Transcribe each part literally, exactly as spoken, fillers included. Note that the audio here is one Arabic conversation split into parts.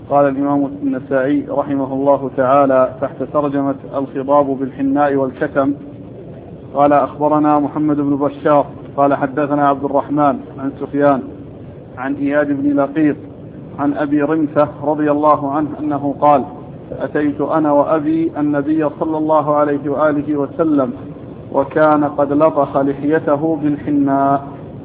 قال الإمام النسائي رحمه الله تعالى تحت ترجمة الخضاب بالحناء والكتم: قال أخبرنا محمد بن بشار قال حدثنا عبد الرحمن عن سفيان عن إياد بن لقيط عن أبي رمثة رضي الله عنه أنه قال: أتيت أنا وأبي النبي صلى الله عليه وآله وسلم وكان قد لطخ لحيته بالحناء.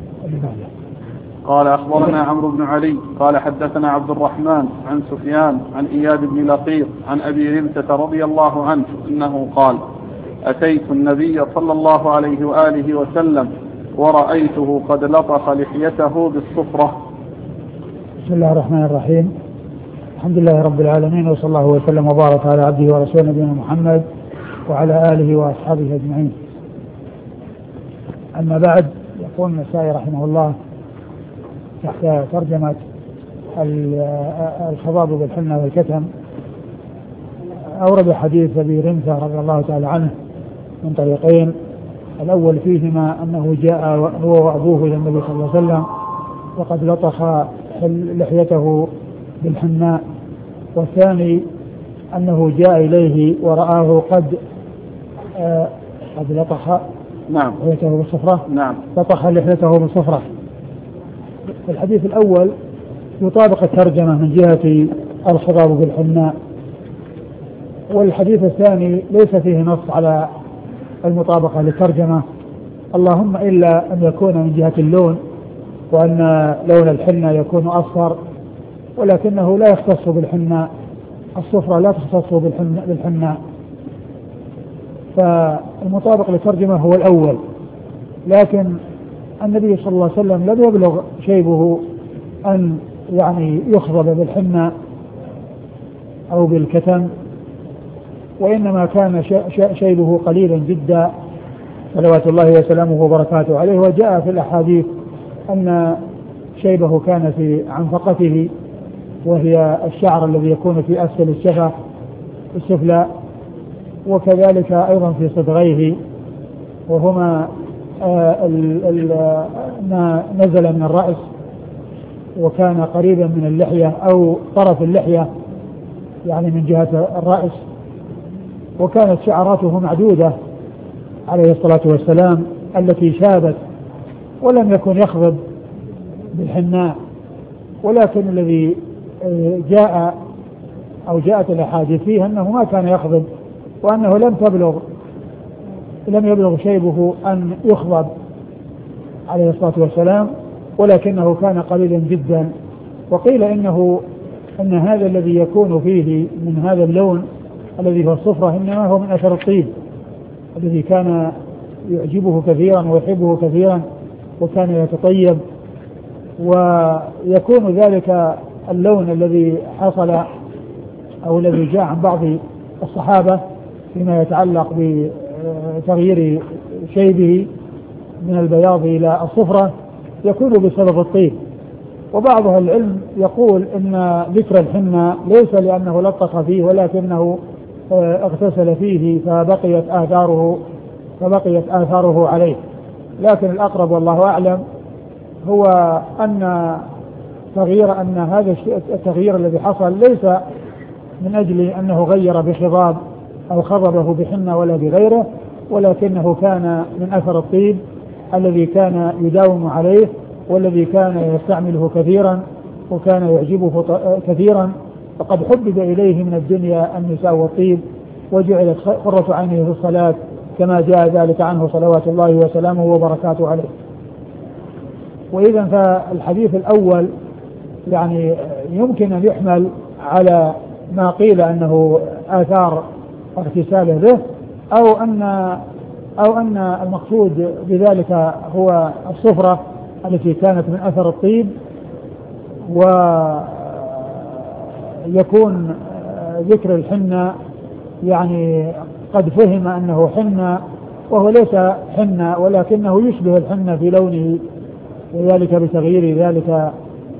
قال أخبرنا عمرو بن علي قال حدثنا عبد الرحمن عن سفيان عن إياد بن لقيط عن أبي رمثة رضي الله عنه أنه قال: أتيت النبي صلى الله عليه وآله وسلم ورأيته قد لطخ لحيته بالصفرة. بسم الله الرحمن الرحيم. الحمد لله رب العالمين، وصلى الله وسلم وبارك على عبده ورسوله نبينا محمد وعلى آله وأصحابه أجمعين. أما بعد، يقول النسائي رحمه الله تحت ترجمة الخضاب بالحنة والكتم، أورد حديث أبي رمثة رضي الله تعالى عنه من طريقين. الأول فيهما أنه جاء هو وأبوه إلى النبي صلى الله عليه وسلم وقد لطخ لحيته بالحناء، والثاني أنه جاء إليه ورآه قد آه قد لطخ نعم لحيته بالصفرة. نعم لطخ لحيته بالصفرة. الحديث الأول يطابق الترجمة من جهة الخضاب بالحناء، والحديث الثاني ليس فيه نص على المطابقة للترجمة، اللهم إلا أن يكون من جهة اللون، وأن لون الحنة يكون أصفر، ولكنه لا يختص بالحناء، الصفرة لا تختص بالحناء، فالمطابق للترجمة هو الأول. لكن النبي صلى الله عليه وسلم لم يبلغ شيبه أن يعني يخضب بالحناء أو بالكتم، وإنما كان شيبه قليلا جدا صلوات الله وسلامه وبركاته عليه. وجاء في الأحاديث أن شيبه كان في عنفقته، وهي الشعر الذي يكون في أسفل الشفة السفلى، وكذلك أيضا في صدغيه، وهما آه ال ال ما نزل من الرأس وكان قريبا من اللحية أو طرف اللحية يعني من جهة الرأس، وكانت شعراته معدودة عليه الصلاة والسلام التي شابت، ولم يكن يخضب بالحناء. ولكن الذي جاء أو جاءت الأحاديث فيه أنه ما كان يخضب، وأنه لم تبلغ لم يبلغ شيبه أن يخضب عليه الصلاة والسلام، ولكنه كان قليلا جدا. وقيل إنه أن هذا الذي يكون فيه من هذا اللون الذي هو الصفرة إنما هو من أثر الطيب الذي كان يعجبه كثيرا ويحبه كثيرا، وكان يتطيب، ويكون ذلك اللون الذي حصل أو الذي جاء عن بعض الصحابة فيما يتعلق بتغيير شيبه من البياض إلى الصفرة يكون بسبب الطيب. وبعض أهل العلم يقول إن ذكر الحنة ليس لأنه لطخ فيه، ولكنه اغتسل فيه فبقيت آثاره فبقيت آثاره عليه. لكن الأقرب والله أعلم هو أن تغيير أن هذا التغيير الذي حصل ليس من أجل أنه غير بخضاب أو خضبه بحنة ولا بغيره، ولكنه كان من أثر الطيب الذي كان يداوم عليه والذي كان يستعمله كثيرا وكان يعجبه كثيرا، فقد حبب إليه من الدنيا النساء والطيب، وجعلت قرة عينه في الصلاة كما جاء ذلك عنه صلوات الله وسلامه وبركاته عليه. وإذا فالحديث الأول يعني يمكن أن يحمل على ما قيل أنه آثار اغتساله به، أو أن أو أن المقصود بذلك هو الصفرة التي كانت من أثر الطيب، ويكون ذكر الحنة يعني قد فهم أنه حنة وهو ليس حنة، ولكنه يشبه الحنة في لونه، وذلك بتغيير ذلك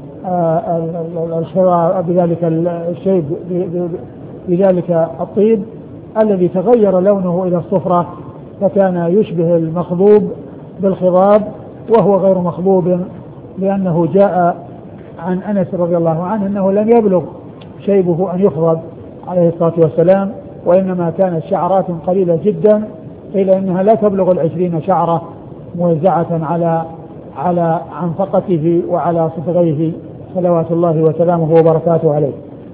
الشراء بذلك الشيء بذلك الطيب الذي تغير لونه إلى الصفرة، فكان يشبه المخضوب بالخضاب وهو غير مخضوب، لأنه جاء عن أنس رضي الله عنه أنه لم يبلغ شيبه أن يخضب عليه الصلاة والسلام، وإنما كانت شعرات قليلة جدا، قيل إنها لا تبلغ العشرين شعرة موزعة على على عنفقته وعلى صدغيه صلوات الله وسلامه وبركاته عليه.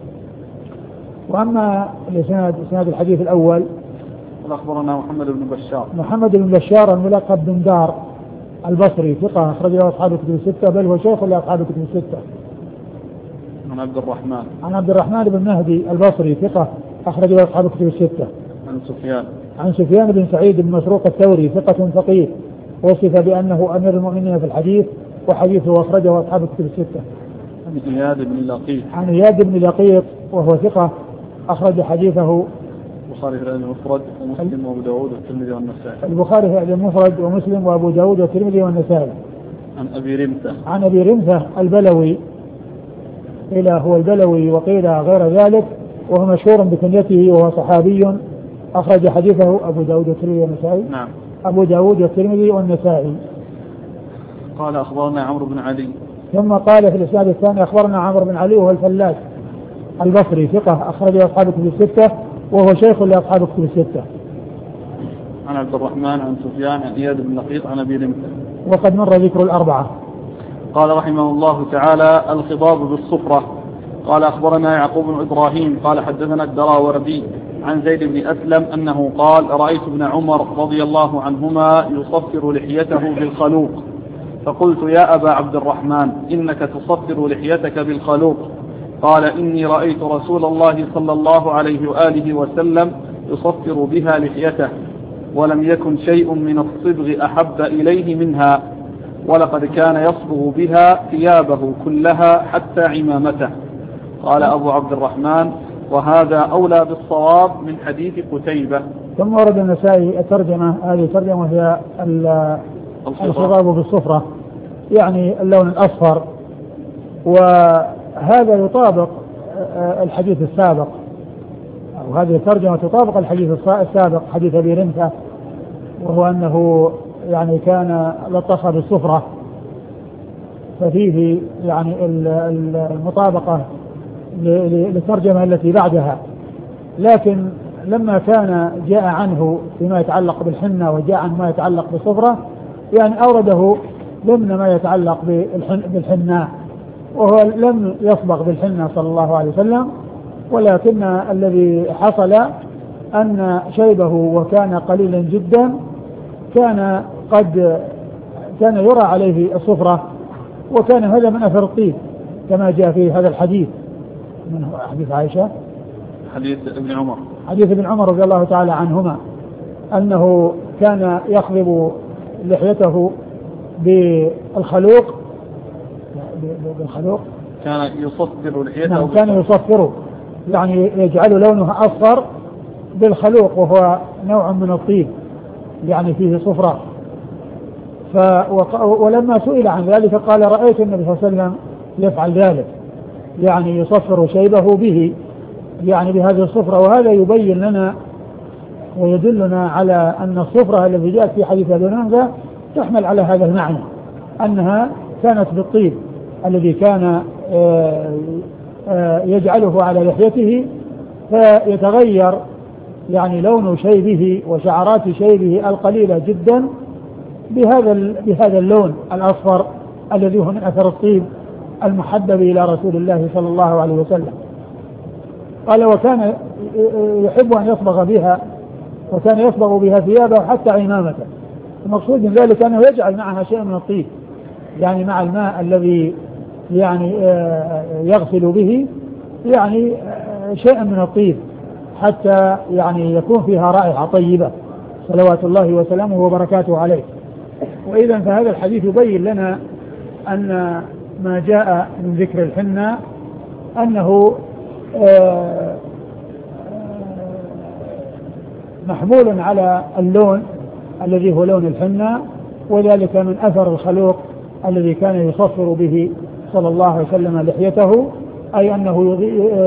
وأما لسند سند الحديث الأول أخبرنا محمد بن بشار محمد بن بشار الملقب بن دار البصري ثقة أخرجه أصحاب الكتب الستة، بل هو شيخ لأصحاب الكتب الستة. عن عبد الرحمن عن عبد الرحمن بن مهدي البصري ثقة أخرجه أصحاب الكتب الستة. عن سفيان عن سفيان بن سعيد بن مسروق الثوري ثقة فقيه، وصف بأنه أمير المؤمنين في الحديث، وحديثه أخرجه أصحاب الكتب الستة. عن إياد بن لقيط عن إياد بن لقيط وهو ثقة أخرج حديثه البخاري في الأدب المفرد ومسلم وأبو داود والترمذي والنسائي. البخاري في الأدب المفرد ومسلم وأبو داود والترمذي والنسائي. عن أبي رمثة عن أبي رمثة البلوي، قيل هو البلوي وقيل غير ذلك، وهو مشهور بكنيته وهو صحابي، أخرج حديثه أبو داود والترمذي والنسائي. نعم. أبو داود والترمذي والنسائي. قال أخبرنا عمرو بن علي. ثم قال في الإسناد الثاني أخبرنا عمرو بن علي وهو الفلاس البصري ثقة أخرجه أصحاب الكتب الستة، وهو شيخ لأصحاب الكتب الستة. عن عبد الرحمن عن سفيان عن إياد بن لقيط عن أبي رمثة. وقد مر ذكر الأربعة. قال رحمه الله تعالى: الخضاب بالصفرة. قال أخبرنا يعقوب بن إبراهيم قال حدثنا الدراوردي عن زيد بن أسلم أنه قال: رأيت ابن عمر رضي الله عنهما يصفر لحيته بالخلوق، فقلت: يا أبا عبد الرحمن، إنك تصفر لحيتك بالخلوق. قال: إني رأيت رسول الله صلى الله عليه وآله وسلم يصفر بها لحيته، ولم يكن شيء من الصبغ أحب إليه منها، ولقد كان يصبغ بها ثيابه كلها حتى عمامته. قال أبو عبد الرحمن: وهذا أولى بالصواب من حديث قتيبة. ثم ورد النسائي الترجمة، هذه ترجمة هي الخضاب بالصفرة، يعني اللون الأصفر، وهذا يطابق الحديث السابق، أو هذه الترجمة تطابق الحديث السابق حديث أبي رمثة، وهو أنه يعني كان لطخ بالصفرة، ففيه يعني المطابقة للترجمة التي بعدها. لكن لما كان جاء عنه فيما يتعلق بالحنة وجاء عن ما يتعلق بالصفرة، يعني أورده ضمن ما يتعلق بالحنة، وهو لم يصبغ بالحنة صلى الله عليه وسلم، ولكن الذي حصل أن شيبه وكان قليلا جدا كان قد كان يرى عليه الصفرة، وكان هذا من أثر الطيب كما جاء في هذا الحديث. من هو حديث عائشة؟ حديث ابن عمر حديث ابن عمر رضي الله تعالى عنهما أنه كان يخضب لحيته بالخلوق بالخلوق كان يصفر لحيته نعم كان يصفره، يعني يجعل لونها أصفر بالخلوق، وهو نوع من الطيب يعني فيه صفرة. ف ولما سئل عن ذلك قال: رأيت النبي صلى الله عليه وسلم يفعل ذلك، يعني يصفر شيبه به، يعني بهذه الصفرة. وهذا يبين لنا ويدلنا على أن الصفرة التي جاءت في حديث أبي هريرة تحمل على هذا المعنى، أنها كانت بالطيب الذي كان يجعله على لحيته فيتغير يعني لون شيبه وشعرات شيبه القليلة جدا بهذا بهذا اللون الأصفر الذي هو من أثر الطيب المحبب إلى رسول الله صلى الله عليه وسلم. قال: وكان يحب أن يصبغ بها، وكان يصبغ بها ثيابه حتى عمامته. المقصود من ذلك أنه يجعل معها شيء من الطيب، يعني مع الماء الذي يعني يغسل به يعني شيء من الطيب حتى يعني يكون فيها رائحة طيبة صلوات الله وسلامه وبركاته عليه. وإذا فهذا الحديث يبين لنا أن ما جاء من ذكر الحنة أنه محمول على اللون الذي هو لون الحنة، وذلك من أثر الخلوق الذي كان يصفر به صلى الله عليه وسلم لحيته، أي أنه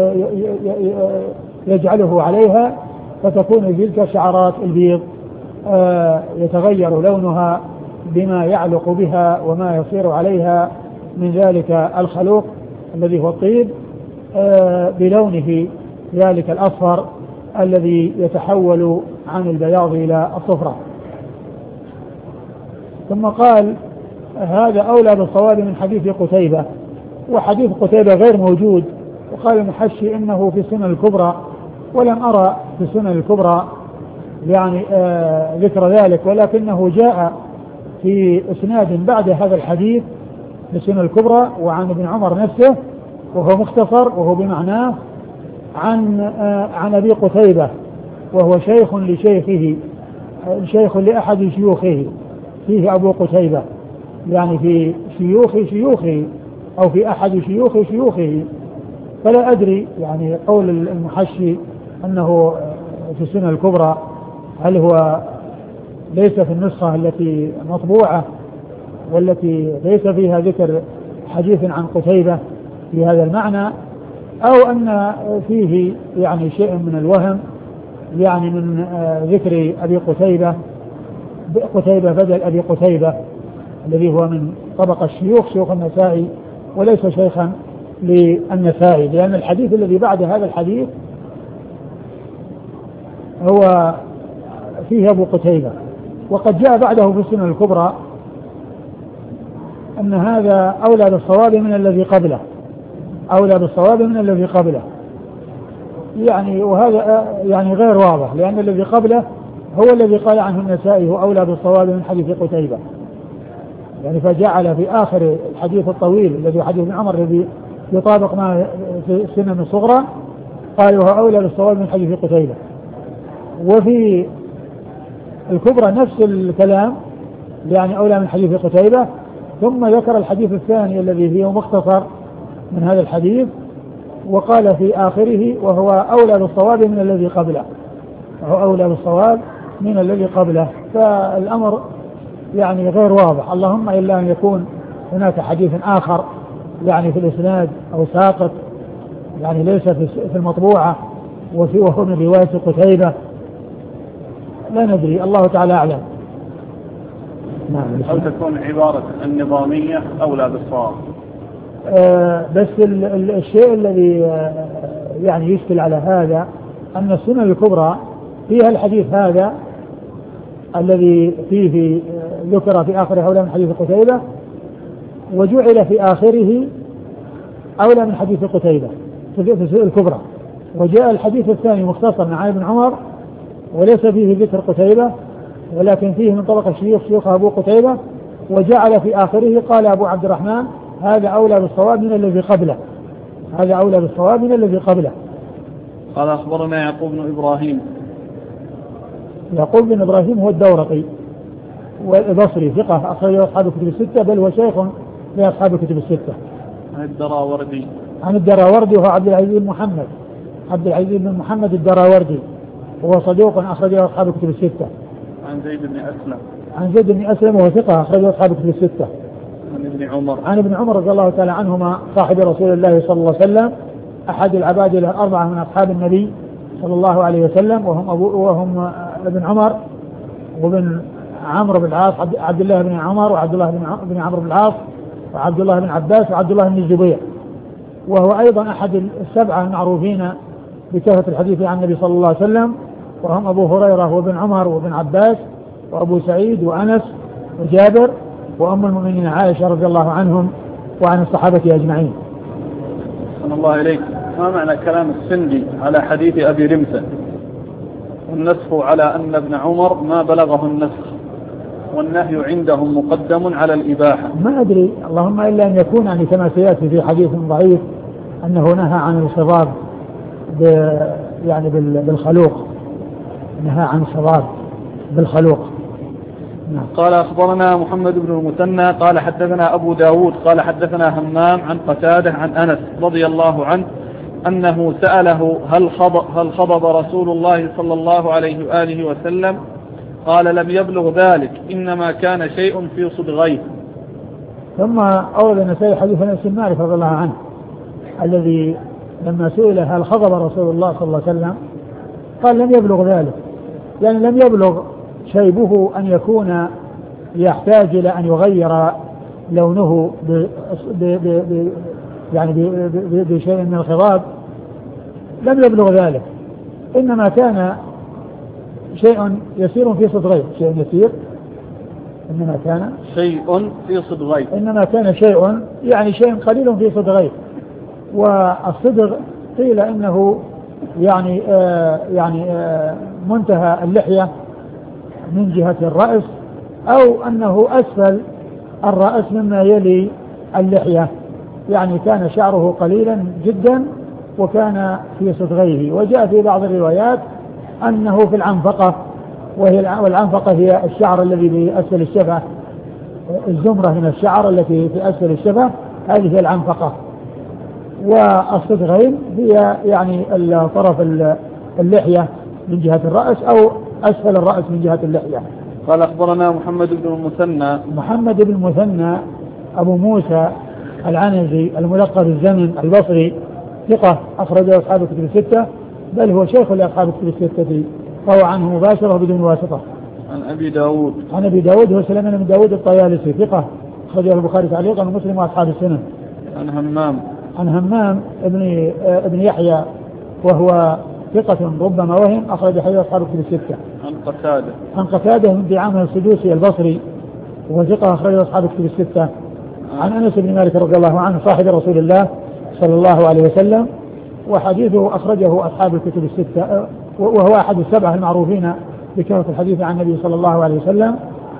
يجعله عليها فتكون تلك شعرات البيض يتغير لونها بما يعلق بها وما يصير عليها من ذلك الخلوق الذي هو الطيب، بلونه ذلك الأصفر الذي يتحول عن البياض إلى الصفرة. ثم قال هذا أولى بالصواب من حديث قتيبة، وحديث قتيبة غير موجود. وقال المحشي إنه في السنن الكبرى، ولم أرى في السنن الكبرى يعني آه ذكر ذلك، ولكنه جاء في إسناد بعد هذا الحديث في السنن الكبرى وعن ابن عمر نفسه، وهو مختصر وهو بمعناه عن آه عن أبي قتيبة، وهو شيخ لشيخه، شيخ لأحد شيوخه، فيه أبو قتيبة يعني في شيوخ شيوخه أو في أحد شيوخ شيوخه. فلا أدري يعني قول المحشي أنه في السنة الكبرى هل هو ليس في النسخة التي مطبوعة والتي ليس فيها ذكر حديث عن قتيبة في هذا المعنى، أو أن فيه يعني شيء من الوهم يعني من ذكر أبي قتيبة قتيبة بدل أبي قتيبة الذي هو من طبقة الشيوخ شيوخ النسائي وليس شيخا للنسائي، لأن الحديث الذي بعد هذا الحديث هو فيه أبو قتيبة. وقد جاء بعده في السنن الكبرى أن هذا أولى بالصواب من الذي قبله، أولى بالصواب من الذي قبله يعني، وهذا يعني غير واضح، لأن الذي قبله هو الذي قال عنه النسائي هو أولى بالصواب من حديث قتيبة يعني، فجعل في آخر الحديث الطويل الذي حديث ابن عمر الذي يطابق ما في السنن الصغرى قال وهو أولى بالصواب من حديث قتيبة. وفي الكبرى نفس الكلام يعني أولى من حديث قتيبة، ثم ذكر الحديث الثاني الذي فيه مختصر من هذا الحديث وقال في آخره وهو أولى بالصواب من الذي قبله، وهو أولى بالصواب من الذي قبله. فالأمر يعني غير واضح، اللهم إلا أن يكون هناك حديث آخر يعني في الإسناد أو ساقط يعني ليس في المطبوعة وفي وهو من رواية قتيبة، لا ندري، الله تعالى أعلم. نعم. أو تكون عبارة النظامية أولى بالصواب. آه بس ال ال الشيء الذي آه يعني يشكل على هذا أن السنن الكبرى فيها الحديث هذا الذي فيه ذكر في آخره أولى من حديث قتيبة، وجعل في آخره أولى من حديث قتيبة في السنن الكبرى، وجاء الحديث الثاني مختصر عن ابن عمر وليس فيه ذكر قتيبة ولكن فيه من طبق الشيوخ شيوخ أبو قتيبة، وجعل في آخره قال أبو عبد الرحمن هذا أولى بالصواب من الذي قبله، هذا أولى بالصواب من الذي قبله. قال أخبرنا يعقوب بن إبراهيم. يعقوب بن إبراهيم هو الدورقي والبصري ثقة أخرجه أصحاب الكتب الستة، بل هو شيخ لأصحاب الكتب الستة. عن الدراوردي. عن الدراوردي وهو عبد العزيز بن محمد عبد العزيز بن محمد الدراوردي، وهو صدوق أخرجه أصحاب الكتب الستة. عن زيد بن أسلم. عن زيد بن أسلم وهو ثقة أخرجه أصحاب الكتب الستة. عن ابن عمر. عن ابن عمر رضي الله تعالى عنهما صاحب رسول الله صلى الله عليه وسلم، أحد العباد الأربعة من أصحاب النبي صلى الله عليه وسلم، وهم أبو وهم ابن عمر وابن عمرو بن العاص، عبد الله بن عمر وعبد الله بن عمرو بن العاص وعبد الله بن عباس وعبد الله بن الزبير، وهو أيضا أحد السبعة المعروفين بكثرة الحديث عن النبي صلى الله عليه وسلم، وهم أبو هريرة وابن عمر وابن عباس وأبو سعيد وأنس وجابر وأم المؤمنين عائشة رضي الله عنهم وعن الصحابة أجمعين. صلى الله إليك. ما معنى كلام السندي على حديث أبي رمسة والنسخ على أن ابن عمر ما بلغه النسخ والنهي عندهم مقدم على الإباحة؟ ما أدري، اللهم إلا أن يكون يعني كما سيأتي في حديث ضعيف أنه نهى عن الخضاب يعني بالخلوق، نهى عن الخضاب بالخلوق. نعم. قال أخبرنا محمد بن المثنى قال حدثنا أبو داود قال حدثنا همام عن قتادة عن أنس رضي الله عنه أنه سأله هل خضب, هل خضب رسول الله صلى الله عليه وآله وسلم؟ قال لم يبلغ ذلك، إنما كان شيء في صدغيه. ثم أول النسائي حديث أنس بن مالك رضي الله عنه الذي لما سئل هل خضب رسول الله صلى الله عليه وسلم قال لم يبلغ ذلك، يعني لم يبلغ شيبه أن يكون يحتاج إلى أن يغير لونه يعني بشيء من الخضاب لم يبلغ ذلك، إنما كان شيء يسير في صدغيه، شيء يسير إنما كان شيء في صدغيه إنما كان شيء يعني شيء قليل في صدغيه. والصدغ قيل إنه يعني آه يعني آه منتهى اللحية من جهة الرأس، أو أنه أسفل الرأس مما يلي اللحية، يعني كان شعره قليلا جدا وكان في صدغيه. وجاء في بعض الروايات أنه في العنفقة، وهي والعنفقة هي الشعر الذي في أسفل الشفة، الزمرة من الشعر التي في أسفل الشفة، هذه هي العنفقة. والصدغين هي يعني طرف اللحية من جهة الرأس أو أسفل الرأس من جهة اللحية. قال أخبرنا محمد بن المثنى محمد بن المثنى أبو موسى العنزي الملقب بالزمن البصري، ثقة أخرجه أصحاب الكتب الستة، بل هو شيخ لأصحاب الكتب الستة، فهو عنه مباشرة بدون واسطة. عن أبي داود عن أبي داود هو سليمان بن داود الطيالسي، ثقة أخرجه البخاري تعليقا ومسلم وأصحاب السنن. عن همام عن همام ابن ابن يحيى وهو ثقة ربما وهم، أخرج حديث أصحاب الكتب الستة. عن قتادة عن قتادة بن دعامة السدوسي البصري وهو ثقة أخرج أصحاب الكتب الستة. عن أنس بن مالك رضي الله عنه صاحب رسول الله صلى الله عليه وسلم، وحديثه أخرجه أصحاب الكتب الستة، وهو أحد السبعة المعروفين بكثرة الحديث عن النبي صلى الله عليه وسلم.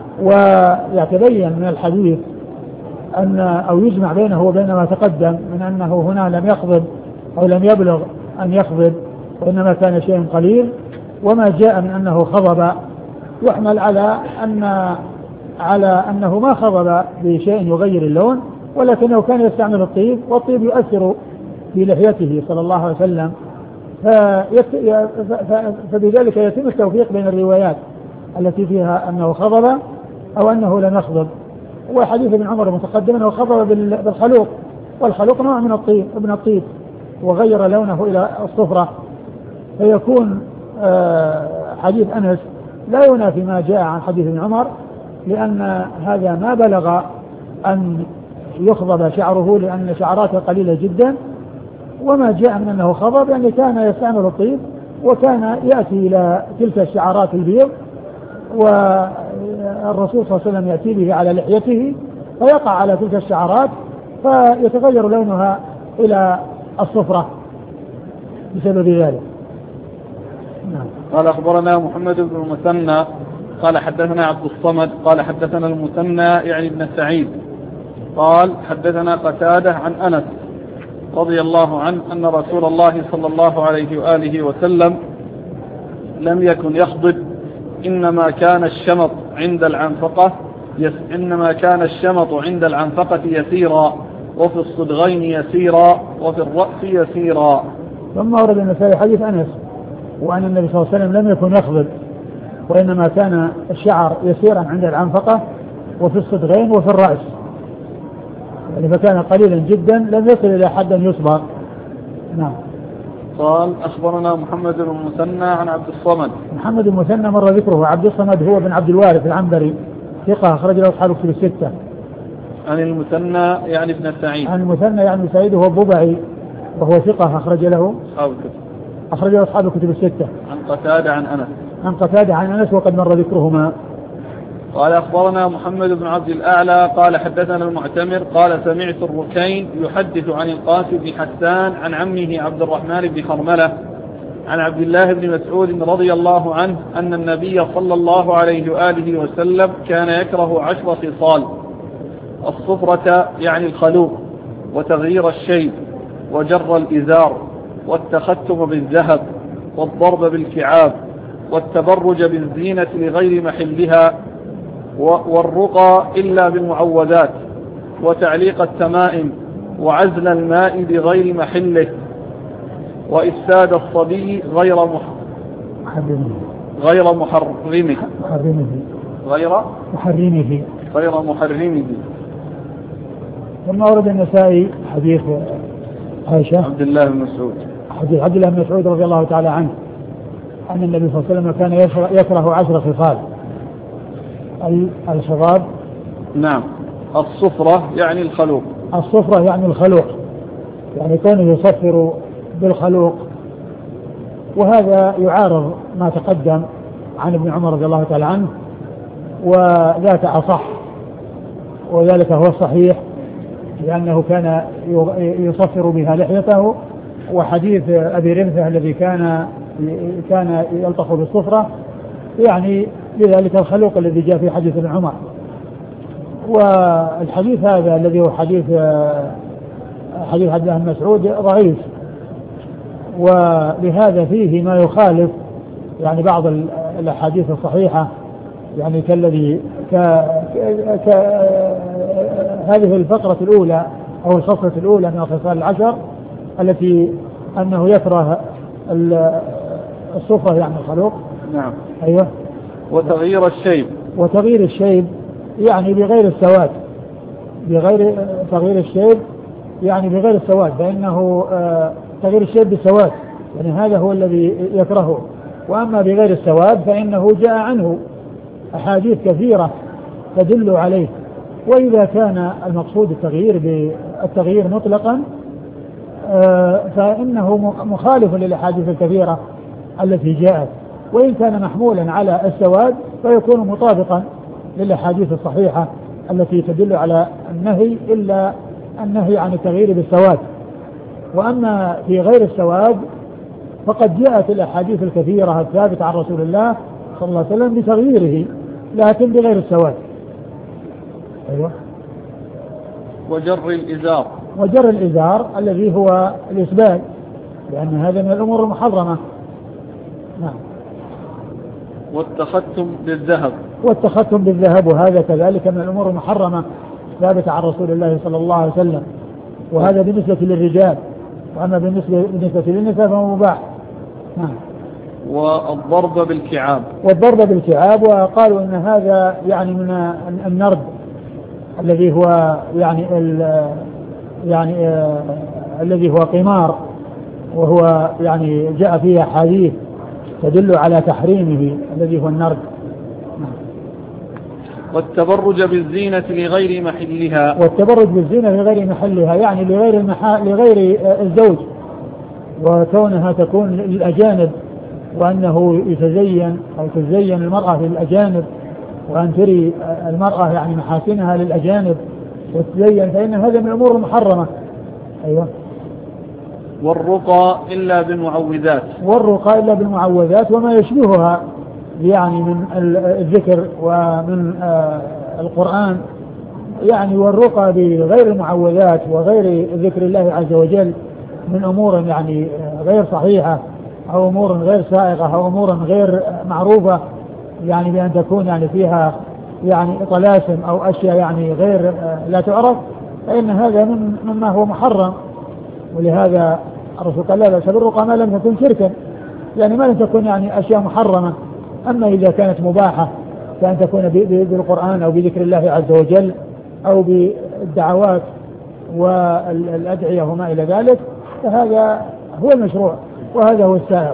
ويتبين من الحديث أن أو يجمع بينه وبين ما تقدم من أنه هنا لم يخضب أو لم يبلغ أن يخضب، وإنما كان شيء قليل، وما جاء من أنه خضب يحمل على أن على أنه ما خضب بشيء يغير اللون، ولكنه كان يستعمل الطيب، والطيب يؤثر في لحيته صلى الله عليه وسلم، فبذلك يتم التوفيق بين الروايات التي فيها أنه خضب أو أنه لم يخضب. وحديث ابن عمر المتقدم أنه خضب بالخلوق، والخلوق نوع من الطيب ابن الطيب وغير لونه إلى الصفرة، فيكون حديث أنس لا ينافي ما جاء عن حديث ابن عمر، لأن هذا ما بلغ أن يخضب شعره لأن شعراته قليلة جدا، وما جاء من أنه خضب يعني كان يستعمل الطيب وكان يأتي إلى تلك الشعرات البيض، والرسول صلى الله عليه وسلم يأتي به على لحيته فيقع على تلك الشعرات فيتغير لونها إلى الصفرة بسبب ذلك. نعم. قال أخبرنا محمد بن المثنى قال حدثنا عبد الصمد قال حدثنا المثنى يعني ابن سعيد قال حدثنا قتادة عن أنس رضي الله عنه أن رسول الله صلى الله عليه وآله وسلم لم يكن يخضب، إنما كان الشمط عند العنفقة يس إنما كان الشمط عند العنفقة يسيرا، وفي الصدغين يسيرا، وفي الرأس يسيرا. ثم ورد النسائي حديث أنس وأن النبي صلى الله عليه وسلم لم يكن يخضب، وإنما كان الشعر يسيرا عند العنفقة وفي الصدغين وفي الرأس، يعني فكان قليلا جدا لم يصل إلى حد يصبغ. نعم. قال أخبرنا محمد بن المثنى عن عبد الصمد. محمد بن المثنى مر ذكره، عبد الصمد هو بن عبد الوارث العنبري، ثقة أخرج له أصحاب الكتب الستة. عن المثنى يعني ابن سعيد. عن المثنى يعني سعيد هو الضبعي وهو ثقة أخرج له أصحاب الكتب. أخرج له أصحاب الكتب الستة. عن قتادة عن أنس. عن قتادة عن أنس وقد مر ذكرهما. قال أخبرنا محمد بن عبد الأعلى قال حدثنا المعتمر قال سمعت الركين يحدث عن القاسم بن حسان عن عمه عبد الرحمن بن خرملة عن عبد الله بن مسعود رضي الله عنه أن النبي صلى الله عليه وآله وسلم كان يكره عشر خصال: الصفرة يعني الخلوق، وتغيير الشيب، وجر الإزار، والتختم بالذهب، والضرب بالكعاب، والتبرج بالزينة لغير محلها، والرقى إلا بالمعوذات، وتعليق التمائم، وعزل الماء بغير محله، وإفساد الصبي غير محرمه غير محرمه غير محرمه غير محرمه. ثم ورد النسائي حديث عائشة عبد الله بن مسعود حديث عبد الله بن مسعود رضي الله تعالى عنه أن النبي صلى الله عليه وسلم كان يكره عشر خصال: الخضاب، نعم، الصفرة يعني الخلوق، الصفرة يعني الخلوق، يعني كونه يصفر بالخلوق، وهذا يعارض ما تقدم عن ابن عمر رضي الله تعالى عنه، وذاك أصح، وذلك هو الصحيح، لأنه كان يصفر بها لحيته. وحديث أبي رمثة الذي كان كان يلطخ بالصفرة يعني لذلك الخلوق الذي جاء في حديث ابن عمر. والحديث هذا الذي هو حديث حديث عبد الله بن مسعود ضعيف، ولهذا فيه ما يخالف يعني بعض الأحاديث الصحيحة، يعني كالذي ك... ك... هذه الفقرة الأولى أو الخصلة الأولى من الخصال العشر التي أنه يكره الصفرة يعني الخلوق. نعم. أيوة. وتغيير الشيب، وتغيير الشيب يعني بغير السواد، بغير تغيير الشيب يعني بغير السواد، فإنه تغيير الشيب بالسواد يعني هذا هو الذي يكرهه. وأما بغير السواد فإنه جاء عنه أحاديث كثيرة تدل عليه. وإذا كان المقصود التغيير بالتغيير مطلقا فإنه مخالف للأحاديث الكثيرة التي جاءت، وإن كان محمولا على السواد فيكون مطابقا للأحاديث الصحيحة التي تدل على النهي إلا النهي عن التغيير بالسواد. وأما في غير السواد فقد جاءت الأحاديث الكثيرة الثابتة عن رسول الله صلى الله عليه وسلم بتغييره لكن بغير السواد. أيوة. وجر الإزار، وجر الإزار الذي هو الإسبال، لأن هذا من الأمور المحرمة. نعم. والتختم بالذهب، والتختم بالذهب وهذا كذلك من الأمور المحرمة ثابتة عن رسول الله صلى الله عليه وسلم، وهذا بالنسبة للرجال، وأما بالنسبة, بالنسبة للنساء فهو مباح. نعم. والضرب بالكعاب، والضرب بالكعاب، وقالوا إن هذا يعني من النرد الذي هو يعني ال يعني آه الذي هو قمار، وهو يعني جاء فيه أحاديث تدل على تحريمه الذي هو النرد. والتبرج بالزينة لغير محلها، والتبرج بالزينة لغير محلها يعني لغير المحا... لغير الزوج، وكونها تكون للأجانب، وأنه يتزين أو تزين المرأة للأجانب، وأن تري المرأة يعني محاسنها للأجانب وتزين، فإن هذا من الأمور المحرمة. أيوة. والرقى إلا بالمعوذات، والرقى إلا بالمعوذات وما يشبهها يعني من الذكر ومن القرآن يعني. والرقى بغير المعوذات وغير ذكر الله عز وجل من أمور يعني غير صحيحة أو أمور غير سائغة أو أمور غير معروفة، يعني بأن تكون يعني فيها يعني طلاسم أو أشياء يعني غير لا تعرف، فإن هذا من مما هو محرم. ولهذا الرسول قال لا بأس بالرقى ما لم تكن شركا، يعني ما لم تكن يعني أشياء محرمة. أما إذا كانت مباحة كأن تكون بالقرآن أو بذكر الله عز وجل أو بالدعوات والأدعية وما إلى ذلك، فهذا هو المشروع وهذا هو السائر.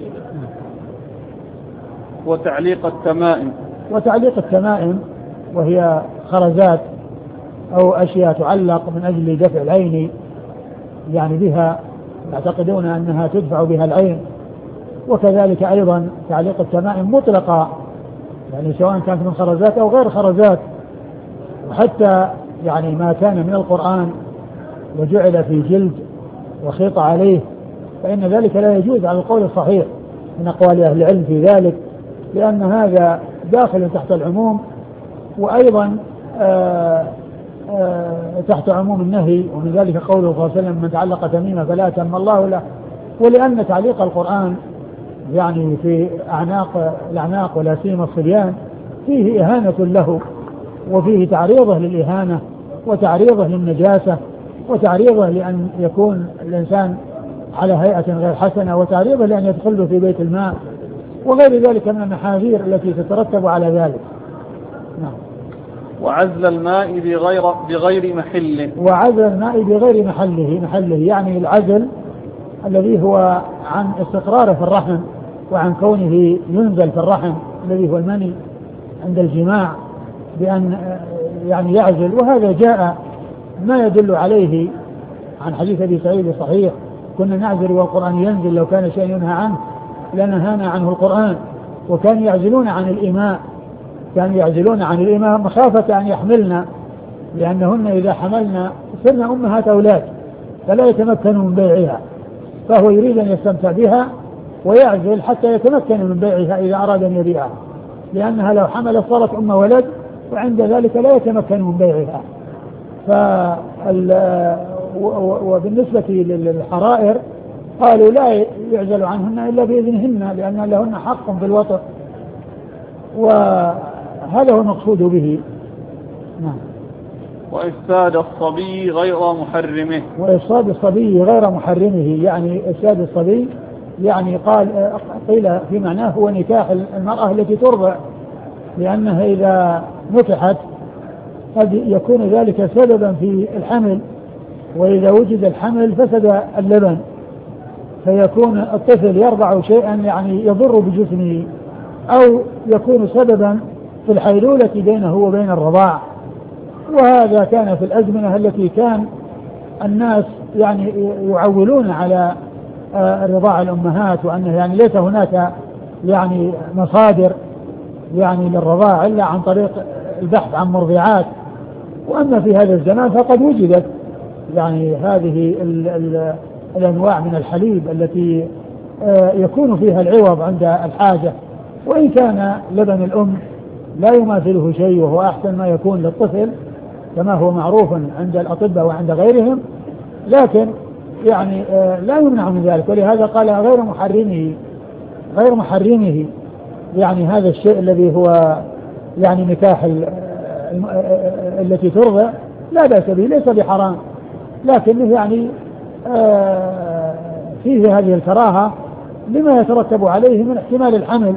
وتعليق التمائم، وتعليق التمائم وهي خرزات أو أشياء تعلق من أجل دفع العين يعني بها، يعتقدون أنها تدفع بها العين. وكذلك أيضا تعليق التمائم مطلقة يعني سواء كانت من خرزات أو غير خرزات، وحتى يعني ما كان من القرآن وجعل في جلد وخيط عليه فإن ذلك لا يجوز على القول الصحيح من أقوال أهل العلم في ذلك، لأن هذا داخل تحت العموم، وأيضا آآ آآ تحت عموم النهي. ومن ذلك قوله صلى الله عليه وسلم من تعلق تميمة فلا أتم الله له. ولأن تعليق القرآن يعني في أعناق الأعناق ولا سيما الصبيان فيه إهانة له، وفيه تعريضه للإهانة وتعريضه للنجاسة وتعريضه لأن يكون الإنسان على هيئة غير حسنة وتعريضه لأن يدخله في بيت الماء وغير ذلك من المحاذير التي تترتب على ذلك. نعم. وعزل الماء بغير بغير محل، وعزل الماء بغير محله محله يعني العزل الذي هو عن استقراره في الرحم وعن كونه ينزل في الرحم الذي هو المني عند الجماع بأن يعني يعزل. وهذا جاء ما يدل عليه عن حديث أبي سعيد الصحيح كنا نعزل والقرآن ينزل لو كان شيء ينهى عنه لنهانا عنه القرآن. وكانوا يعزلون عن الإماء كانوا يعزلون عن الإماء مخافة أن يحملنا، لأنهن إذا حملنا صرنا أمهات أولاد فلا يتمكنوا من بيعها، فهو يريد أن يستمتع بها ويعزل حتى يتمكن من بيعها إذا أراد أن يبيعها، لأنها لو حملت صارت أم ولد وعند ذلك لا يتمكن من بيعها. وبالنسبة للحرائر قالوا لا يعزل عنهن إلا بإذنهن لأن لهن حق في الوطن، وهذا هو المقصود به. نعم. وإفساد الصبي غير محرمه. وإفساد الصبي غير محرمه يعني إفساد الصبي يعني قال قيل في معناه هو نكاح المرأة التي ترضع، لأنها إذا نكحت قد يكون ذلك سببا في الحمل، وإذا وجد الحمل فسد اللبن فيكون الطفل يرضع شيئا يعني يضر بجسمه، أو يكون سببا في الحيلولة بينه وبين الرضاع. وهذا كان في الأزمنة التي كان الناس يعني يعولون على رضاع الأمهات، وأنه يعني ليس هناك يعني مصادر يعني للرضاع إلا عن طريق البحث عن مرضعات. وأما في هذا الزمان فقد وجدت يعني هذه ال ال الأنواع من الحليب التي يكون فيها العوض عند الحاجة، وإن كان لبن الأم لا يماثله شيء وهو أحسن ما يكون للطفل كما هو معروف عند الأطباء وعند غيرهم، لكن يعني لا يمنع من ذلك. ولهذا قال غير محرمه غير محرمه يعني هذا الشيء الذي هو يعني نكاح التي ترضع لا بأس به، ليس بحرام، لكنه يعني فيه هذه الكراهة لما يترتب عليه من احتمال الحمل،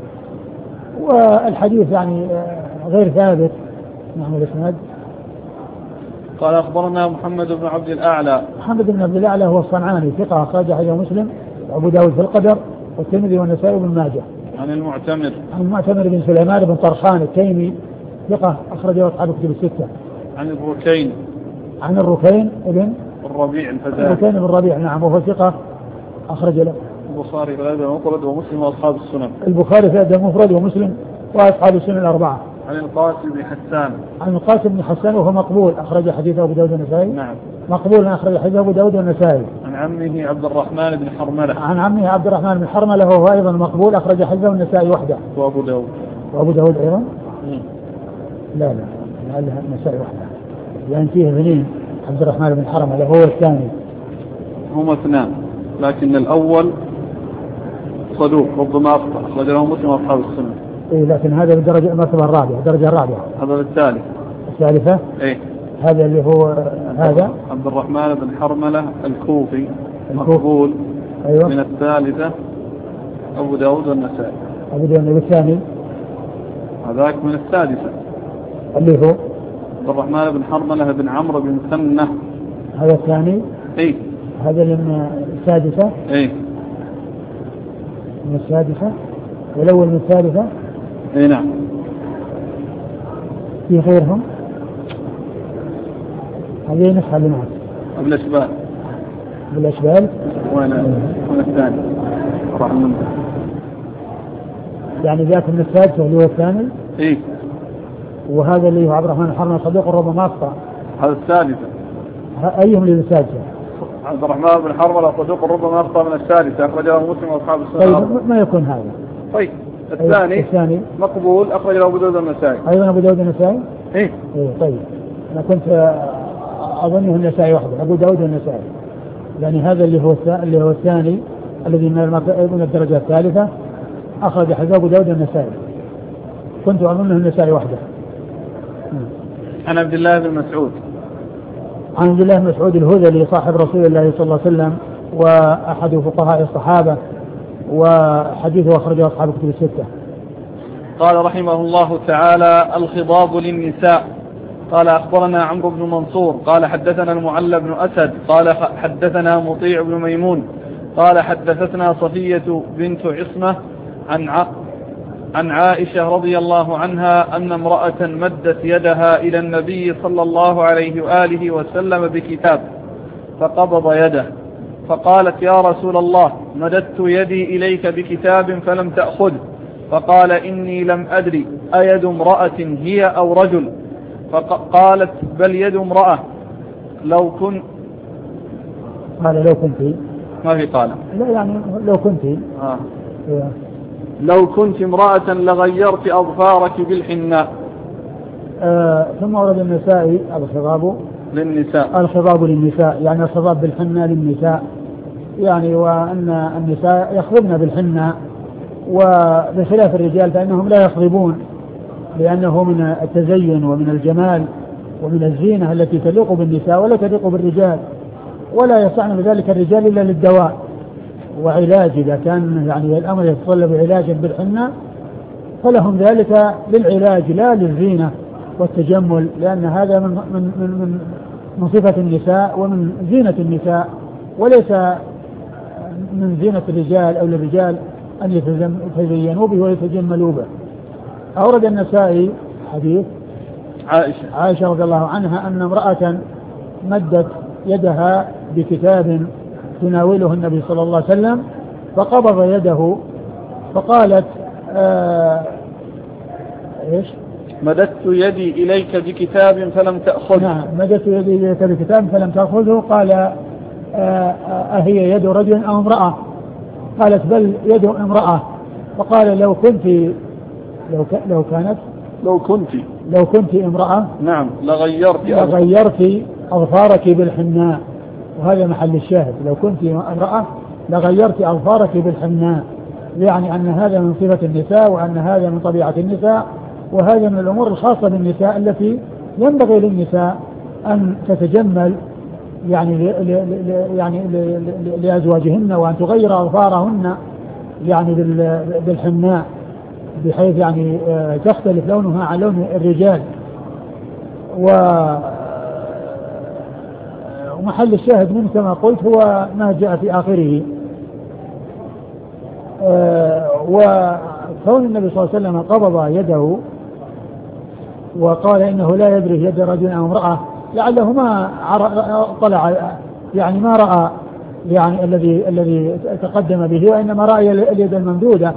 والحديث يعني غير ثابت. نعم. الاسناد قال أخبرنا محمد بن عبد الأعلى. محمد بن عبد الأعلى هو الصنعاني ثقة أخرج حديثه مسلم وأبو داود في القدر والترمذي والنسائي وابن ماجه. عن المعتمر عن المعتمر بن سليمان بن طرخان التيمي ثقة أخرجه أصحاب الكتب الستة. عن الركين عن الركين ابن الربيع الفزاري. الركين بن الربيع نعم وهو ثقة أخرج له البخاري في الأدب المفرد ومسلم وأصحاب السنن. البخاري في الأدب المفرد ومسلم وأصحاب السنن الأربعة. عن القاسم بن حسان. عن القاسم بن حسان وهو مقبول أخرج حديثه أبو داود والنسائي. نعم. مقبول أخرج حديثه أبو داود والنسائي. عن عمه عبد الرحمن بن حرملة. عن عمه عبد الرحمن بن حرملة وهو أيضا مقبول أخرج حديثه النسائي وحده. وأبو داود. وأبو داود أيضا. مم. لا لا لعلها النسائي وحده، لأن فيه اثنين عبد الرحمن بن حرملة هو الثاني. هما اثنان لكن الأول صدوق ربما أخطأ أخرج له مسلم وأصحاب السنن. إيه لكن هذا بالدرجة المرتبة الرابعة الدرجة الرابعة. هذا الثالث. الثالثة. إيه هذا اللي هو هذا عبد الرحمن بن حرملة الكوفي مقبول. أيوة. من الثالثة أبو داود والنسائي. أبو داود والثاني هذاك من السادسة اللي هو عبد الرحمن بن حرملة بن عمرو بن سنة. هذا الثاني. إيه هذا من السادسة. إيه من السادسة والأول من الثالثة. إيه نعم. في غيرهم هذه نسخة اللي معك بالأشبال. بالأشبال وين وين الثاني رحمه يعني ذاك من السادسة اللي هو الثاني. إيه وهذا اللي هو عبد الرحمن الحرملة صديق ربما أخطأ. هذا الثالثة. أيهم اللي السادسة؟ عبد الرحمن بن حرملة صديق ربما أخطأ من الثالثة أخرجه مسلم وأصحاب السنن. طيب ما يكون هذا. طيب الثاني الثاني مقبول أخرجه أبو داود النسائي. أيضا أبو داود النسائي. إيه إيه طيب أنا كنت أظنه النسائي وحده أبو داود النسائي، يعني هذا اللي هو اللي هو الثاني الذي من الدرجة الثالثة أخرج حديث أبو داود النسائي، كنت أظنه النسائي وحده. عن عبد الله بن مسعود. عن عبد الله بن مسعود الهذلي صاحب رسول الله صلى الله عليه وسلم وأحد فقهاء الصحابة وحديثه أخرجه أصحاب الكتب الستة. قال رحمه الله تعالى الخضاب للنساء. قال أخبرنا عمرو بن منصور قال حدثنا المعلى بن أسد قال حدثنا مطيع بن ميمون قال حدثتنا صفية بنت عصمة عن ع... عن عائشة رضي الله عنها أن امرأة مدت يدها إلى النبي صلى الله عليه وآله وسلم بكتاب فقبض يده، فقالت يا رسول الله مددت يدي إليك بكتاب فلم تأخذه، فقال إني لم أدري أيد امرأة هي أو رجل؟ فقالت بل يد امرأة لو كنت. قال لو كنت ما في قال لا يعني لو كنت آه. إيه. لو كنت امرأة لغيرت أظفارك بالحناء. آه ثم ورد النسائي الخطاب للنساء الخطاب للنساء يعني الخطاب بالحناء للنساء، يعني وأن النساء يخضبن بالحناء، وبخلاف الرجال فإنهم لا يخضبون، لأنه من التزين ومن الجمال ومن الزينة التي تليق بالنساء ولا تليق بالرجال، ولا يصنع بذلك الرجال إلا للدواء وعلاج. إذا كان يعني الأمر يتطلب علاجا بالحناء فلهم ذلك للعلاج لا للزينة والتجمل، لأن هذا من, من, من, من, من صفة النساء ومن زينة النساء، وليس من زينة الرجال أو للرجال أن يتزينوا به ويتجملوا به. أورد النسائي حديث عائشة عائشة رضي الله عنها أن امرأة مدت يدها بكتاب تناوله النبي صلى الله عليه وسلم فقبض يده فقالت آه إيش مددت يدي إليك بكتاب فلم تأخذه. نعم مددت يدي إليك بكتاب فلم تأخذه. قال آه أهي يد رجل أو امرأة؟ قالت بل يد امرأة. فقال لو كنت لو, ك... لو كانت لو كنت لو كنت امرأة نعم لغيرت لغيرت أظفارك بالحناء، وهذا محل الشاهد. لو كنت امرأة لغيرت أظفارك بالحناء، يعني أن هذا من صفة النساء وأن هذا من طبيعة النساء، وهذا من الأمور الخاصة بالنساء التي ينبغي للنساء أن تتجمل يعني ل... ل... ل... يعني ل... ل... لأزواجهن، وأن تغير أظفارهن يعني بال... بالحناء بحيث يعني تختلف لونها عن لون الرجال. ومحل الشاهد منه كما قلت هو ما جاء في آخره. وكون النبي صلى الله عليه وسلم قبض يده وقال إنه لا يدري يد رجل أو امرأة، لعله ما طلع يعني ما رأى يعني الذي الذي تقدم به، وإنما رأى اليد الممدودة